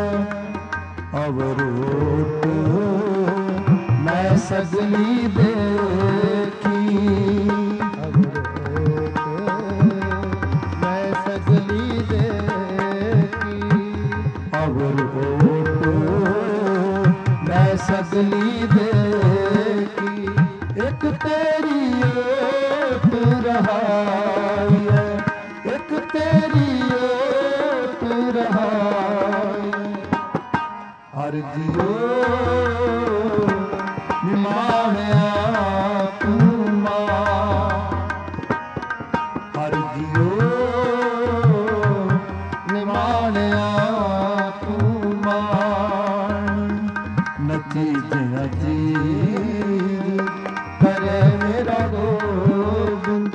अवरोट मैं सगली देखी,
अवरोट मैं सगली देखी,
अवरोट मैं सगली देखी। एक तेरी ओट रहाय, एक तेरी ओट रहाय। हर जियो निमाणिया तू मां, हर जियो निमाणिया तू मां। नची नची करे मेरा गोविंद,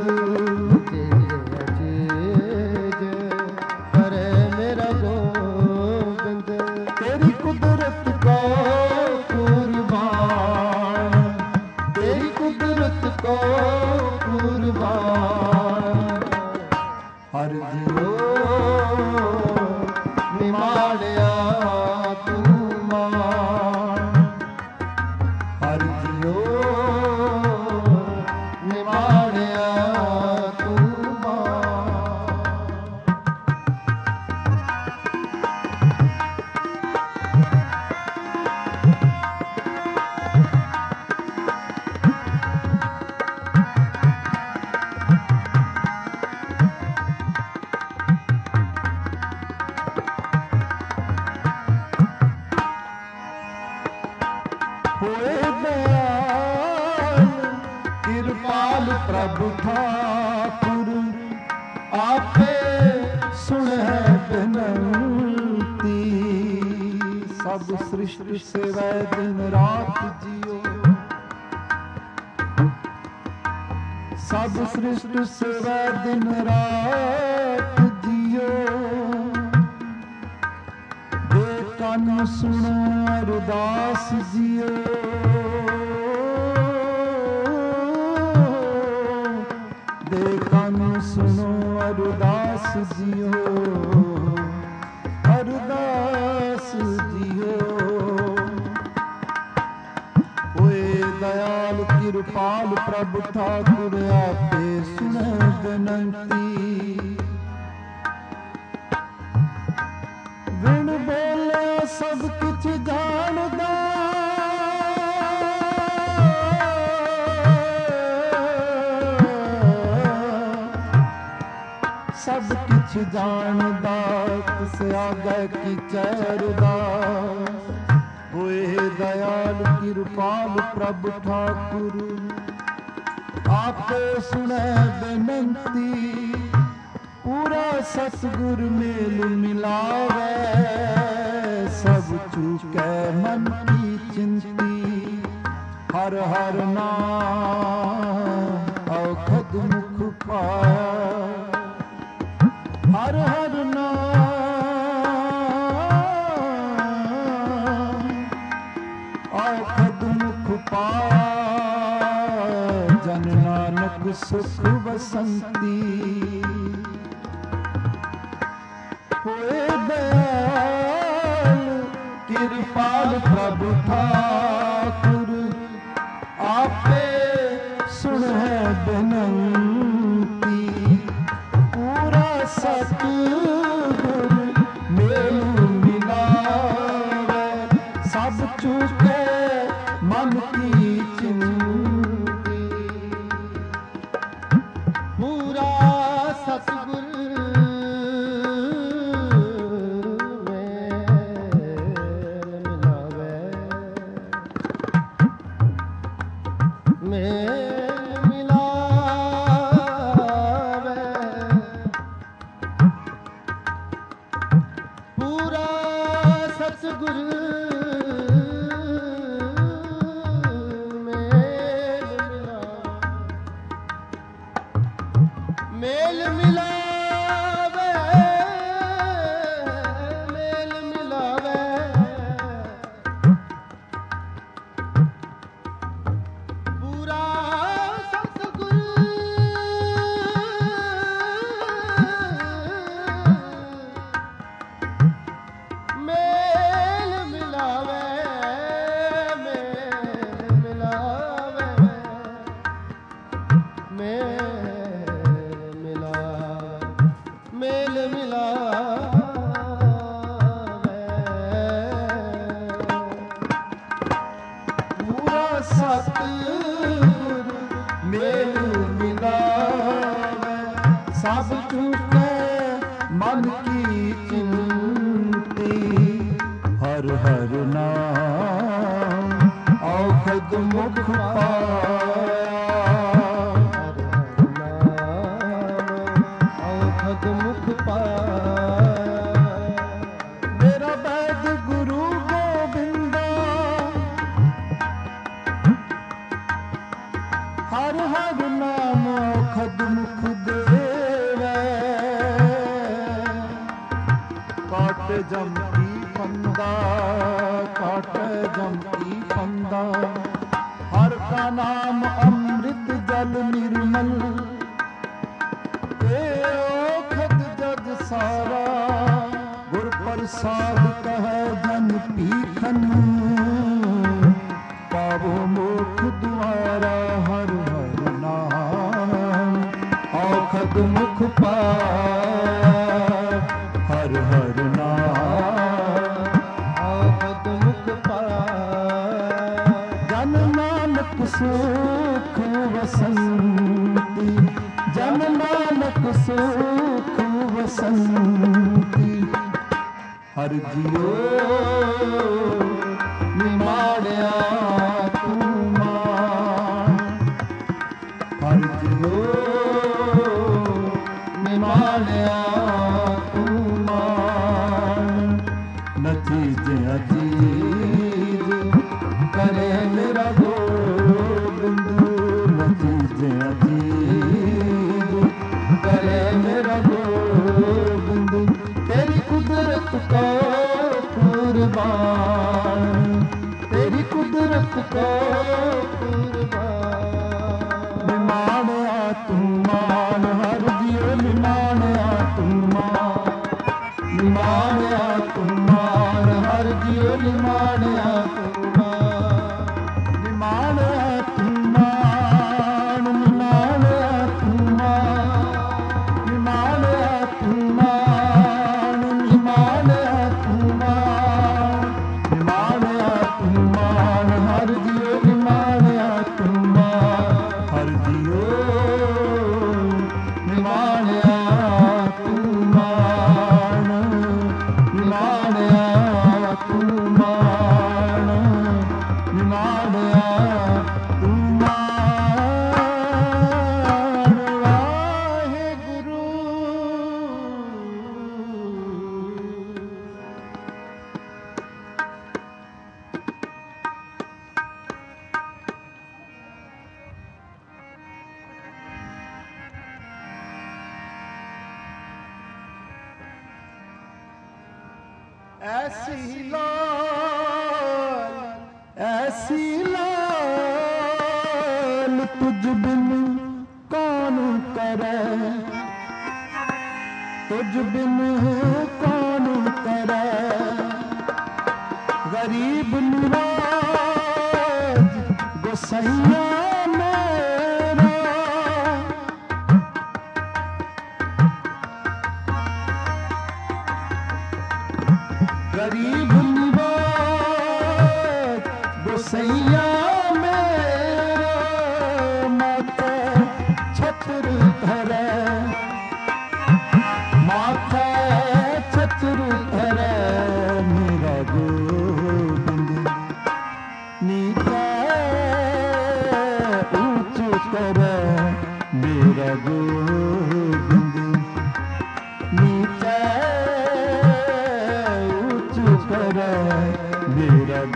चीज करे मेरा गोविंद।
तेरी कुदरत को कुर्बान, तेरी कुदरत को कुर्बान। हर जियो निमाणिया तू मां, हर जियो निमाणिया तू मां। होए दयाल कृपाल प्रभु ठाकुर, आपे सुने बिनती। सब सृष्टि सेवै दिन रात जियो, सब सृष्टि सेवै दिन रात जियो। दे कन सुनो अरदास जियो, दे कन सुनो अरदास जियो, अरदास जियो। ओए दयाल कृपाल प्रभु ठाकुर, आपे सुने बिनती। बिन बोले सब कुछ जानदा, सब कुछ जानदा, किस आगे की चैरदा। होए दयाल कृपाल प्रभु ठाकुर, आपे सुने बिनती। पूरा सतगुर मेल मिलावे, सब चूकै मन की चिंती। हर हर नाम औखद मुख पाया, हर हर नाम औखद मुख पाया। जन नानक सुख बसंती। होए दयाल कृपाल प्रभु ठाकुर, आपे सुने बिनती। पूरा सतगुर मेल मिलावे, सब चूके मन की चिंती।
पूरा सतगुर ਸਤਿਗੁਰ ਮੇਲ ਮਿਲਾਵੇ ਮੇਲ ਮਿਲਾਵੇ ਮੇਲ ਮਿਲਾਵੇ ਪੂਰਾ ਸਤਿਗੁਰ ਮੇਲ ਮਿਲਾਵੇ ਮੇਲ ਮਿਲਾਵੇ ਮੇਲ ਮਿਲਾਵੇ ਮੇਲ ਮਿਲਾਵੇ
ਪੂਰਾ ਸਤਿਗੁਰ ਮੇਲ ਮਿਲਾਵੇ ਸਭ ਚੁਕੇ ਮਨ ਕੀ ਚਿੰਤੀ ਹਰ ਹਰ ਨਾਮ ਔਖਦ ਮੁਖ ਪਾਇਆ
ਔਖਦ ਮੁਖ ਪਾਇਆ
ਮੇਰਾ ਬੈਦ ਗੁਰੂ ਗੋਬਿੰਦਾ ਹਰ ਹਰ ਨਾਮ ਔਖਦ ਮੁਖ ਦੇਵੈ ਕਾਟ ਜਮ ਕੀ ਪੰਦਾ ਕਾਟ ਜਮ ਕੀ ਪੰਦਾ ਹਰ ਕਾ ਨਾਮ ਅੰਮ੍ਰਿਤ ਜਲ ਨਿਰਮਲ ਏ ਔਖਦ ਜਗ ਸਾਰਾ ਗੁਰ ਪ੍ਰਸਾਦ ਕਹੈ ਜਨ ਪੀਖਨ ਪਾਵੋ ਮੁਖ ਦੁਆਰਾ ਹਰ ਹਰ ਨਾਮ ਔਖਦ ਮੁਖ ਪਾਇਆ ਹਰ ਹਰ ਨਾਮ
ਔਖਦ ਮੁਖ ਪਾਇਆ
ਜਨ ਨਾਨਕ ਸੁਖ ਵਸੰਤੀ ਜਨ ਨਾਨਕ ਸੁਖ ਵਸੰਤੀ ਹਰ ਜੀਓ ਨਿਮਾੜਿਆ ਤੂੰ ਮਾਨ ਹਰ ਜੀਓ ਨਿਮਾੜਿਆ ਤੂੰ ਮਾਨ ਨਚੀ ਜਿਆ ਚੀਜ਼ ਕਰੇ ਮੇਰਾ ਗੋਬਿੰਦ ਨਚੀ ਜਿਆ ਚੀਜ਼ ਕਰੇ ਮੇਰਾ ਗੋਬਿੰਦ ਤੇਰੀ ਕੁਦਰਤ ਕੋ ਕੁਰਬਾਨ ਤੇਰੀ ਕੁਦਰਤ ਕੋ ਕੁਰਬਾਨ ਨਿਮਾਣਿਆ ਤੂੰ ਮਾਨ ਹਰ ਜੀਓ ਨਿਮਾਣਿਆ ਤੂੰ ਮਾਨ ਨਿਮਾਣਿਆ ਤੂੰ ਮਾਨ ਹਰ ਜੀਓ ਨਿਮਾਣਿਆ ਤੂੰ ਮਾਨ ਨਿਮਾਣਿਆ ਤੂੰ ਮਾਨ ਨਿਮਾਣਿਆ ਤੂੰ ਮਾਨ ਨਿਮਾਣਿਆ ਤੂੰ ਮਾਨ ਨਿਮਾਣਿਆ ਤੂੰ ਮਾਨ ਨਿਮਾਣਿਆ ਤੂੰ ਮਾਨ ਹਰ ਜੀਓ ਨਿਮਾਣਿਆ ਤੂੰ ਮਾਨ ਹਰ ਜੀਓ ਨਿਮਾਣਿਆ ਤੂੰ ਮਾਨ ਨਿਮਾਣਿਆ ਤੂੰ ਮਾਨ ਨਿਮਾਣਿਆ ਤੂੰ ਮਾਨ ਵਾਹਿਗੁਰੂ ਐਸੀ ਲਾਲ ਐਸੀ ਲਾਲ ਤੁਝ ਬਿਨ ਕੌਣ ਕਰੈ ਤੁਝ ਬਿਨ ਕੌਣ ਕਰੈ ਗਰੀਬ ਨਿਵਾਜ ਗੋਸਈਆ ਮੇਰਾ गरीब निवाज गोसैया मेरा माथे छत्र धरे माथे छत्र धरे मेरा गोविंद नीचे ऊंच करे मेरा गोविंद नीचे ऊंच करे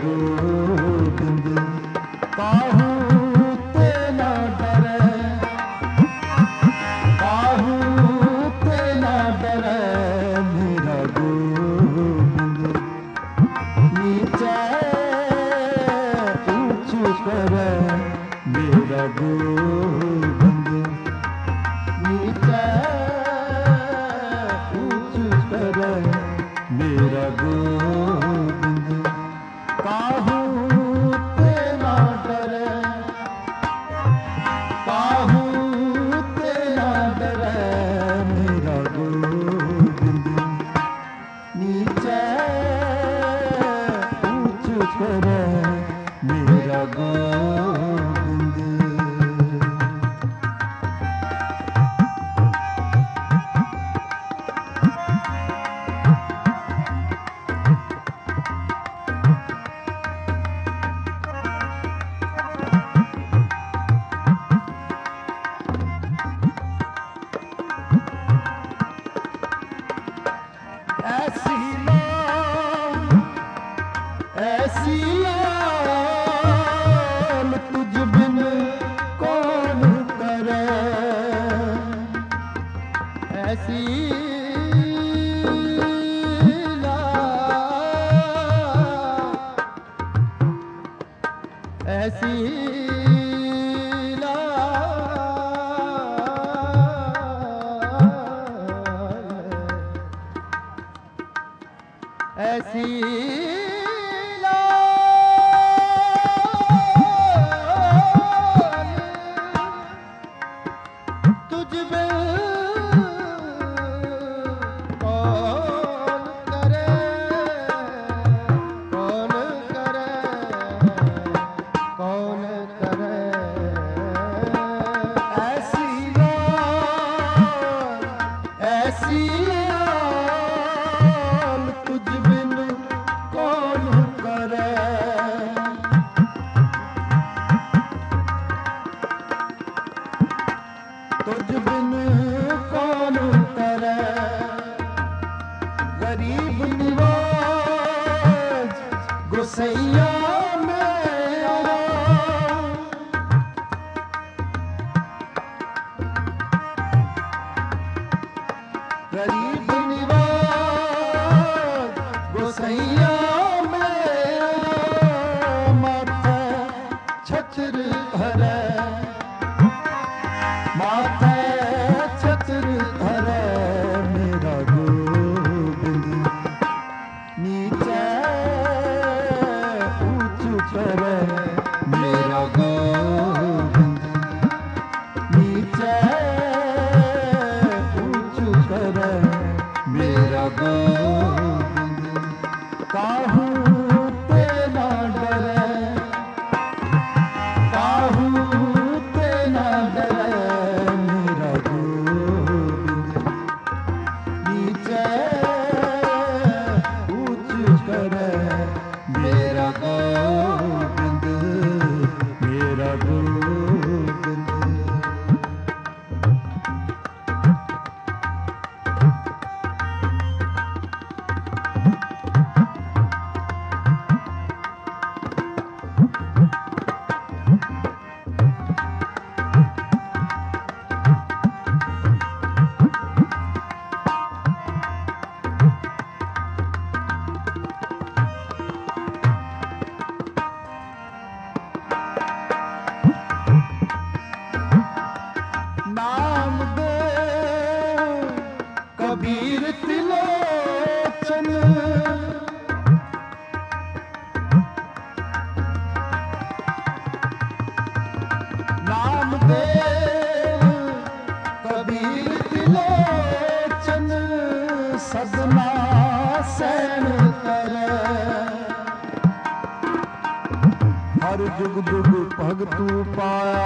गोबिंद काहू ते ना डरे काहू ते ना डरे मेरा गोबिंद नीचे ऊंचू करे मेरा गोबिंद नीचे ऊंचू करे मेरा गोबिंद काहू ते ना डरे काहू ते ना डरे मेरा गोबिंद नीचे ऊंचू करे मेरा गोबिंद। ऐसी लाल ऐसी लाल तुझ बिन कौन करे
ऐसी लाल ऐसी लाल ऐसी लाल तुझ बिन कौन करे कौन करे कौन करे
ऐसी लाल ऐसी लाल तुझ बिन कौन करे तुझ बिन कौन करे गरीब निवाज गोसैया मेरा गरीब निवाज गोसैया मेरा माथे छत्र धरे माथे छत्र धरे मेरा गोबिंद नीचे ऊंचू करे मेरा गोबिंद नीचे ऊंचू करे मेरा गोबिंद काहू ते ना डरे काहू ते ना डरे मेरा गोबिंद नीचे ऊंचू करे मेरा गोबिंद मेरा गोबिंद। नाम दे कबीर तिलोचन नाम दे कबीर तिलोचन सदना सैन करे हर जुग जुग भगतू पाया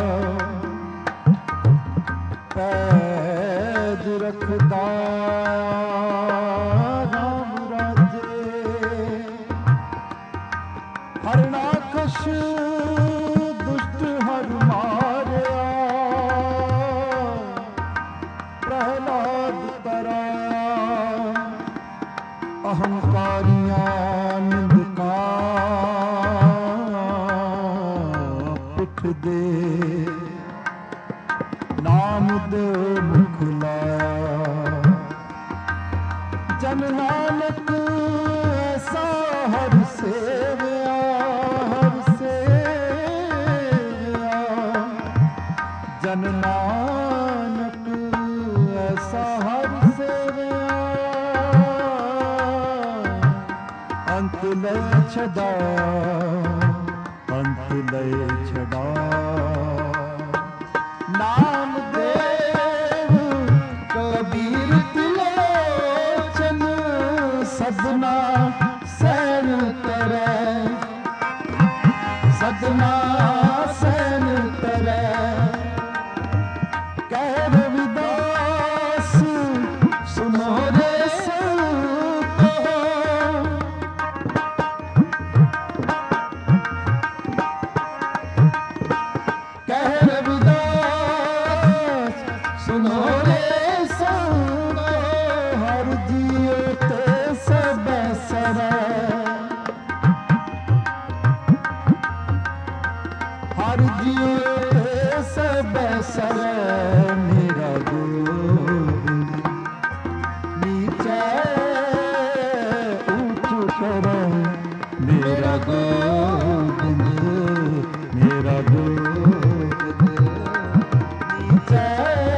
पैज रखदा राम राजे हर नाकश दुष्ट हर मारिया प्रहलाद तराया अहंकारियां निंदकार ਜਨ ਨਾਨਕ ਐਸਾ ਹਰ ਸੇਵਿਆ, ਹਰ ਸੇਵਿਆ। ਜਨ ਨਾਨਕ ਐਸਾ ਹਰ ਸੇਵਿਆ, ਅੰਤ ਲੈ ਛਡਾ, ਅੰਤ ਲੈ ਛਡਾ। ਨਾਮਦੇਵ ਕਬੀਰ ਤਿਲੋਚਨ ਸਦਨਾ ਸੈਨ ਕਰੈ, ਸਦਨਾ ਸੈਨ ਕਰੈ। ਕਹਿ ਰਵਿਦਾਸ ਸੁਨੋ ਰੇ ਸੰਤੋ, ਕਹਿ ਰਵਿਦਾਸ ਸੁਨੋ ਰੇ ਸੰਤੋ। ਹਰ ਜੀਉ ਤੇ ਸਭੈ ਸਰੈ, ਹਰ ਜੀਉ ਤੇ ਸਭੈ ਸਰੈ। ਮੇਰਾ ਗੋਬਿੰਦ ਨੀਚੈ ਊਚ ਕਰੈ, ਮੇਰਾ ਗੋਬਿੰਦ, ਮੇਰਾ ਗੋਬਿੰਦ ਨੀਚੈ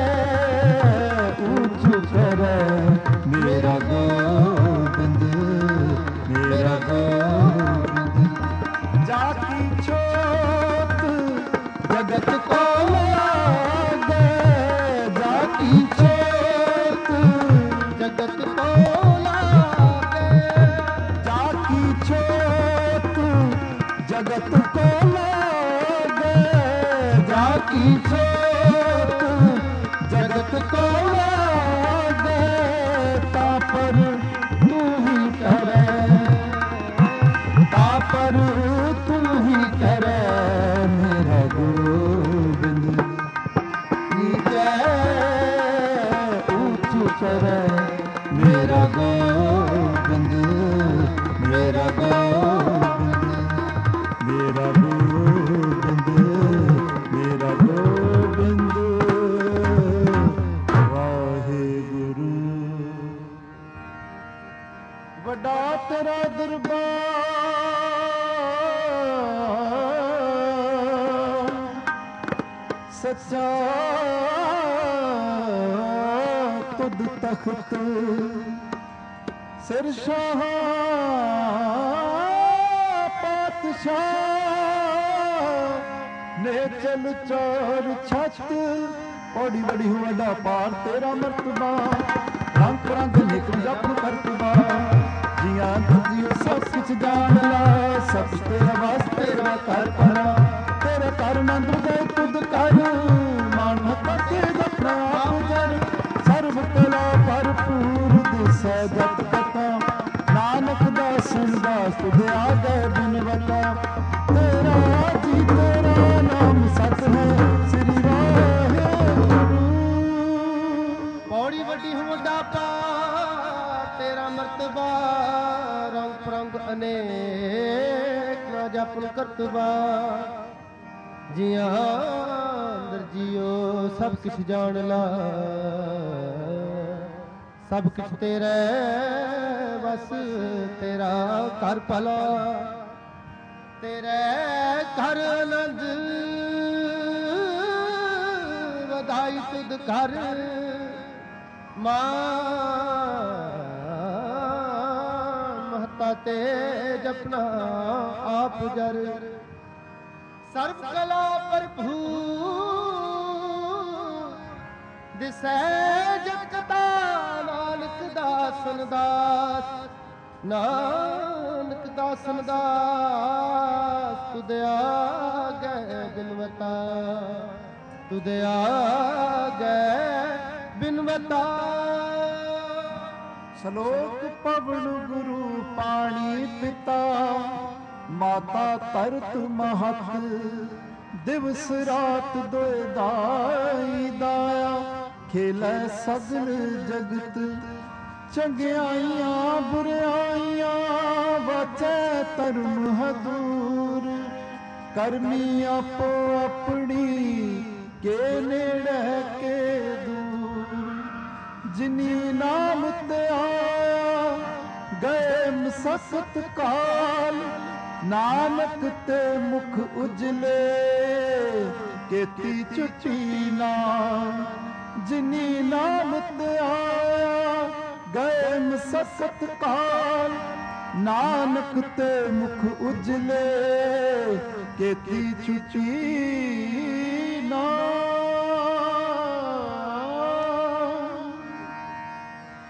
ਊਚ ਕਰੈ, ਮੇਰਾ ਗੋਬਿੰਦ, ਮੇਰਾ ਗੋਬਿੰਦ। ਜਾ ਕੀ ਛੋਟ ਜਗਤ ਕੋ ਲਾਗੈ, ਜਾ ਕੀ ਛੋਟ
ਜਗਤ ਕੋ ਲਾਗੈ,
ਜਾ ਕੀ ਛੋਟ ਜਗਤ ਕੋ ਲਾਗੈ, ਜਾ ਕੀ ਛੋਟ ਜਗਤ ਕੋ ਲਾਗੈ। ਤਾ ਪਰ ਤੂੰ ਹੀ ਕਰੈ, ਤਾ ਪਰ ਤੂੰ ਹੀ ਕਰੈ, ਮੇਰਾ ਗੋਬਿੰਦ ਨੀਚੈ ਊਚ ਕਰੈ, ਮੇਰਾ ਗੋਬਿੰਦ, ਮੇਰਾ ਗੋਬਿੰਦ, ਮੇਰਾ ਗੋਬਿੰਦ, ਮੇਰਾ ਗੋਬਿੰਦ। ਵਾਹਿਗੁਰੂ। ਵੱਡਾ ਤੇਰਾ ਦਰਬਾਰ, ਸੱਚਾ ਤੁਧ ਤਖਤ, ਸਿਰ ਸ਼ਾਹ ਪਾਤਸ਼ਾਹ ਨੇ ਚਲ ਚੋਰ ਛੱਤ। ਔੜੀ ਬੜੀ ਹੋਵੇ ਦਾ ਪਾਰ ਤੇਰਾ ਮਰਤਬਾ, ਰੰਗ ਰੰਗ ਨਿਕਲ ਜਪਨ ਕਰਤਬਾ। ਜੀਆਂ ਜੀਓ ਸਭ ਕੁਛ ਜਾਣ ਲਾ, ਸਭ ਤੇਰਾ ਵਾਸ ਤੇਰਾ ਕਰ ਪਰਾ। ਤੇਰੇ ਕਰ ਨੰਦ ਦੇ ਤੁਧ ਕਰ, ਮਾਨ ਪਤੇ ਜਪਨਾ ਆਪ ਜਰ। ਸਰਬ ਕਲਾ ਭਰਪੂਰ ਦਿਸੈ ਜਤ ਕਥਾ, ਨਾਨਕ ਦਾਸਨ ਦਾਸ ਤੁਧ ਆਗੈ ਬਿਨਵਤਾ। ਤੇਰਾ ਜੀ ਤੇਰਾ ਨਾਮ ਸਤ ਹੈ, ਸ੍ਰੀ ਵਾਹਿਗੁਰੂ।
ਪੌੜੀ ਵੱਡੀ ਹੁੰਦਾ ਪਾਰ ਤੇਰਾ ਮਰਤਬਾ, ਰੰਗ ਪ੍ਰੰਗ ਅਨੇਕ ਨਾ ਜਪਨ ਕਰਤਬਾ। ਜੀਆਂ ਅੰਦਰ ਜੀਓ ਸਭ ਕੁਛ ਜਾਣ ਲਾ, ਸਭ ਕੁਛ ਤੇਰੇ ਬਸ ਤੇਰਾ ਘਰ ਭਲਾ। ਤੇਰੇ ਘਰ ਆਨੰਦ ਵਧਾਈ ਤੁਧ ਘਰ, ਮਾਨ ਮਹਤਾ ਤੇ ਜਪਨਾ ਆਪ ਜਰ। ਸਰਬ ਕਲਾ ਭਰਪੂਰ ਦਿਸੈ ਜਗਤਾ, ਨਾਨਕ ਦਾਸਨ ਦਾਸ, ਨਾਨਕ ਦਾਸਨ ਦਾਸ। ਤੁਧ ਆਗੈ ਬਿਨਵਤਾ, ਤੁਧ ਆਗੈ ਬਿਨਵਤਾ।
ਸ਼ਲੋਕ ਪਵਨ ਗੁਰੂ ਪਾਣੀ ਪਿਤਾ, ਮਾਤਾ ਧਰਤ ਮਹਤ। ਦਿਵਸ ਰਾਤ ਦੋਇ ਦਾਈ ਦਾਇਆ, ਖੇਲੇ ਸਗਲ ਜਗਤ। ਚੰਗਿਆਈਆਂ ਬੁਰਿਆਈਆਂ ਵਾਚੈ ਧਰਮ ਹਦੂਰ। ਕਰਮੀ ਆਪੋ ਆਪਣੀ ਕੇ ਨੇੜੇ ਕੇ ਦੂਰ। ਜਿਨੀ ਨਾਮ ਤੇ ਆਇਆ ਗਏ ਮਸਕਤ ਕਾਲ ਨਾਨਕ ਤੇ ਮੁਖ ਉਜਲੇ ਕੀਤੀ ਚੁੱਟੀ ਨਾਮ ਜਿਨੀ ਨਾਮ ਤੇ ਆਇਆ ਗਏ ਮਸਕਤ ਕਾਲ ਨਾਨਕ ਤੇ ਮੁਖ ਉਜਲੇ ਕੀਤੀ ਚੁੱਟੀ ਨਾਮ।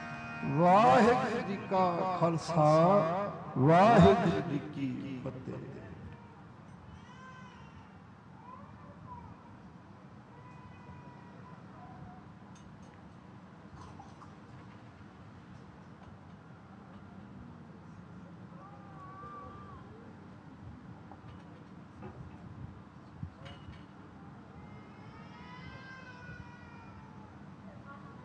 ਵਾਹਿਗੁਰੂ ਜੀ ਕਾ ਖਾਲਸਾ ਵਾਹਿਗੁਰੂ ਜੀ ਕੀ ਫਤਿਹ।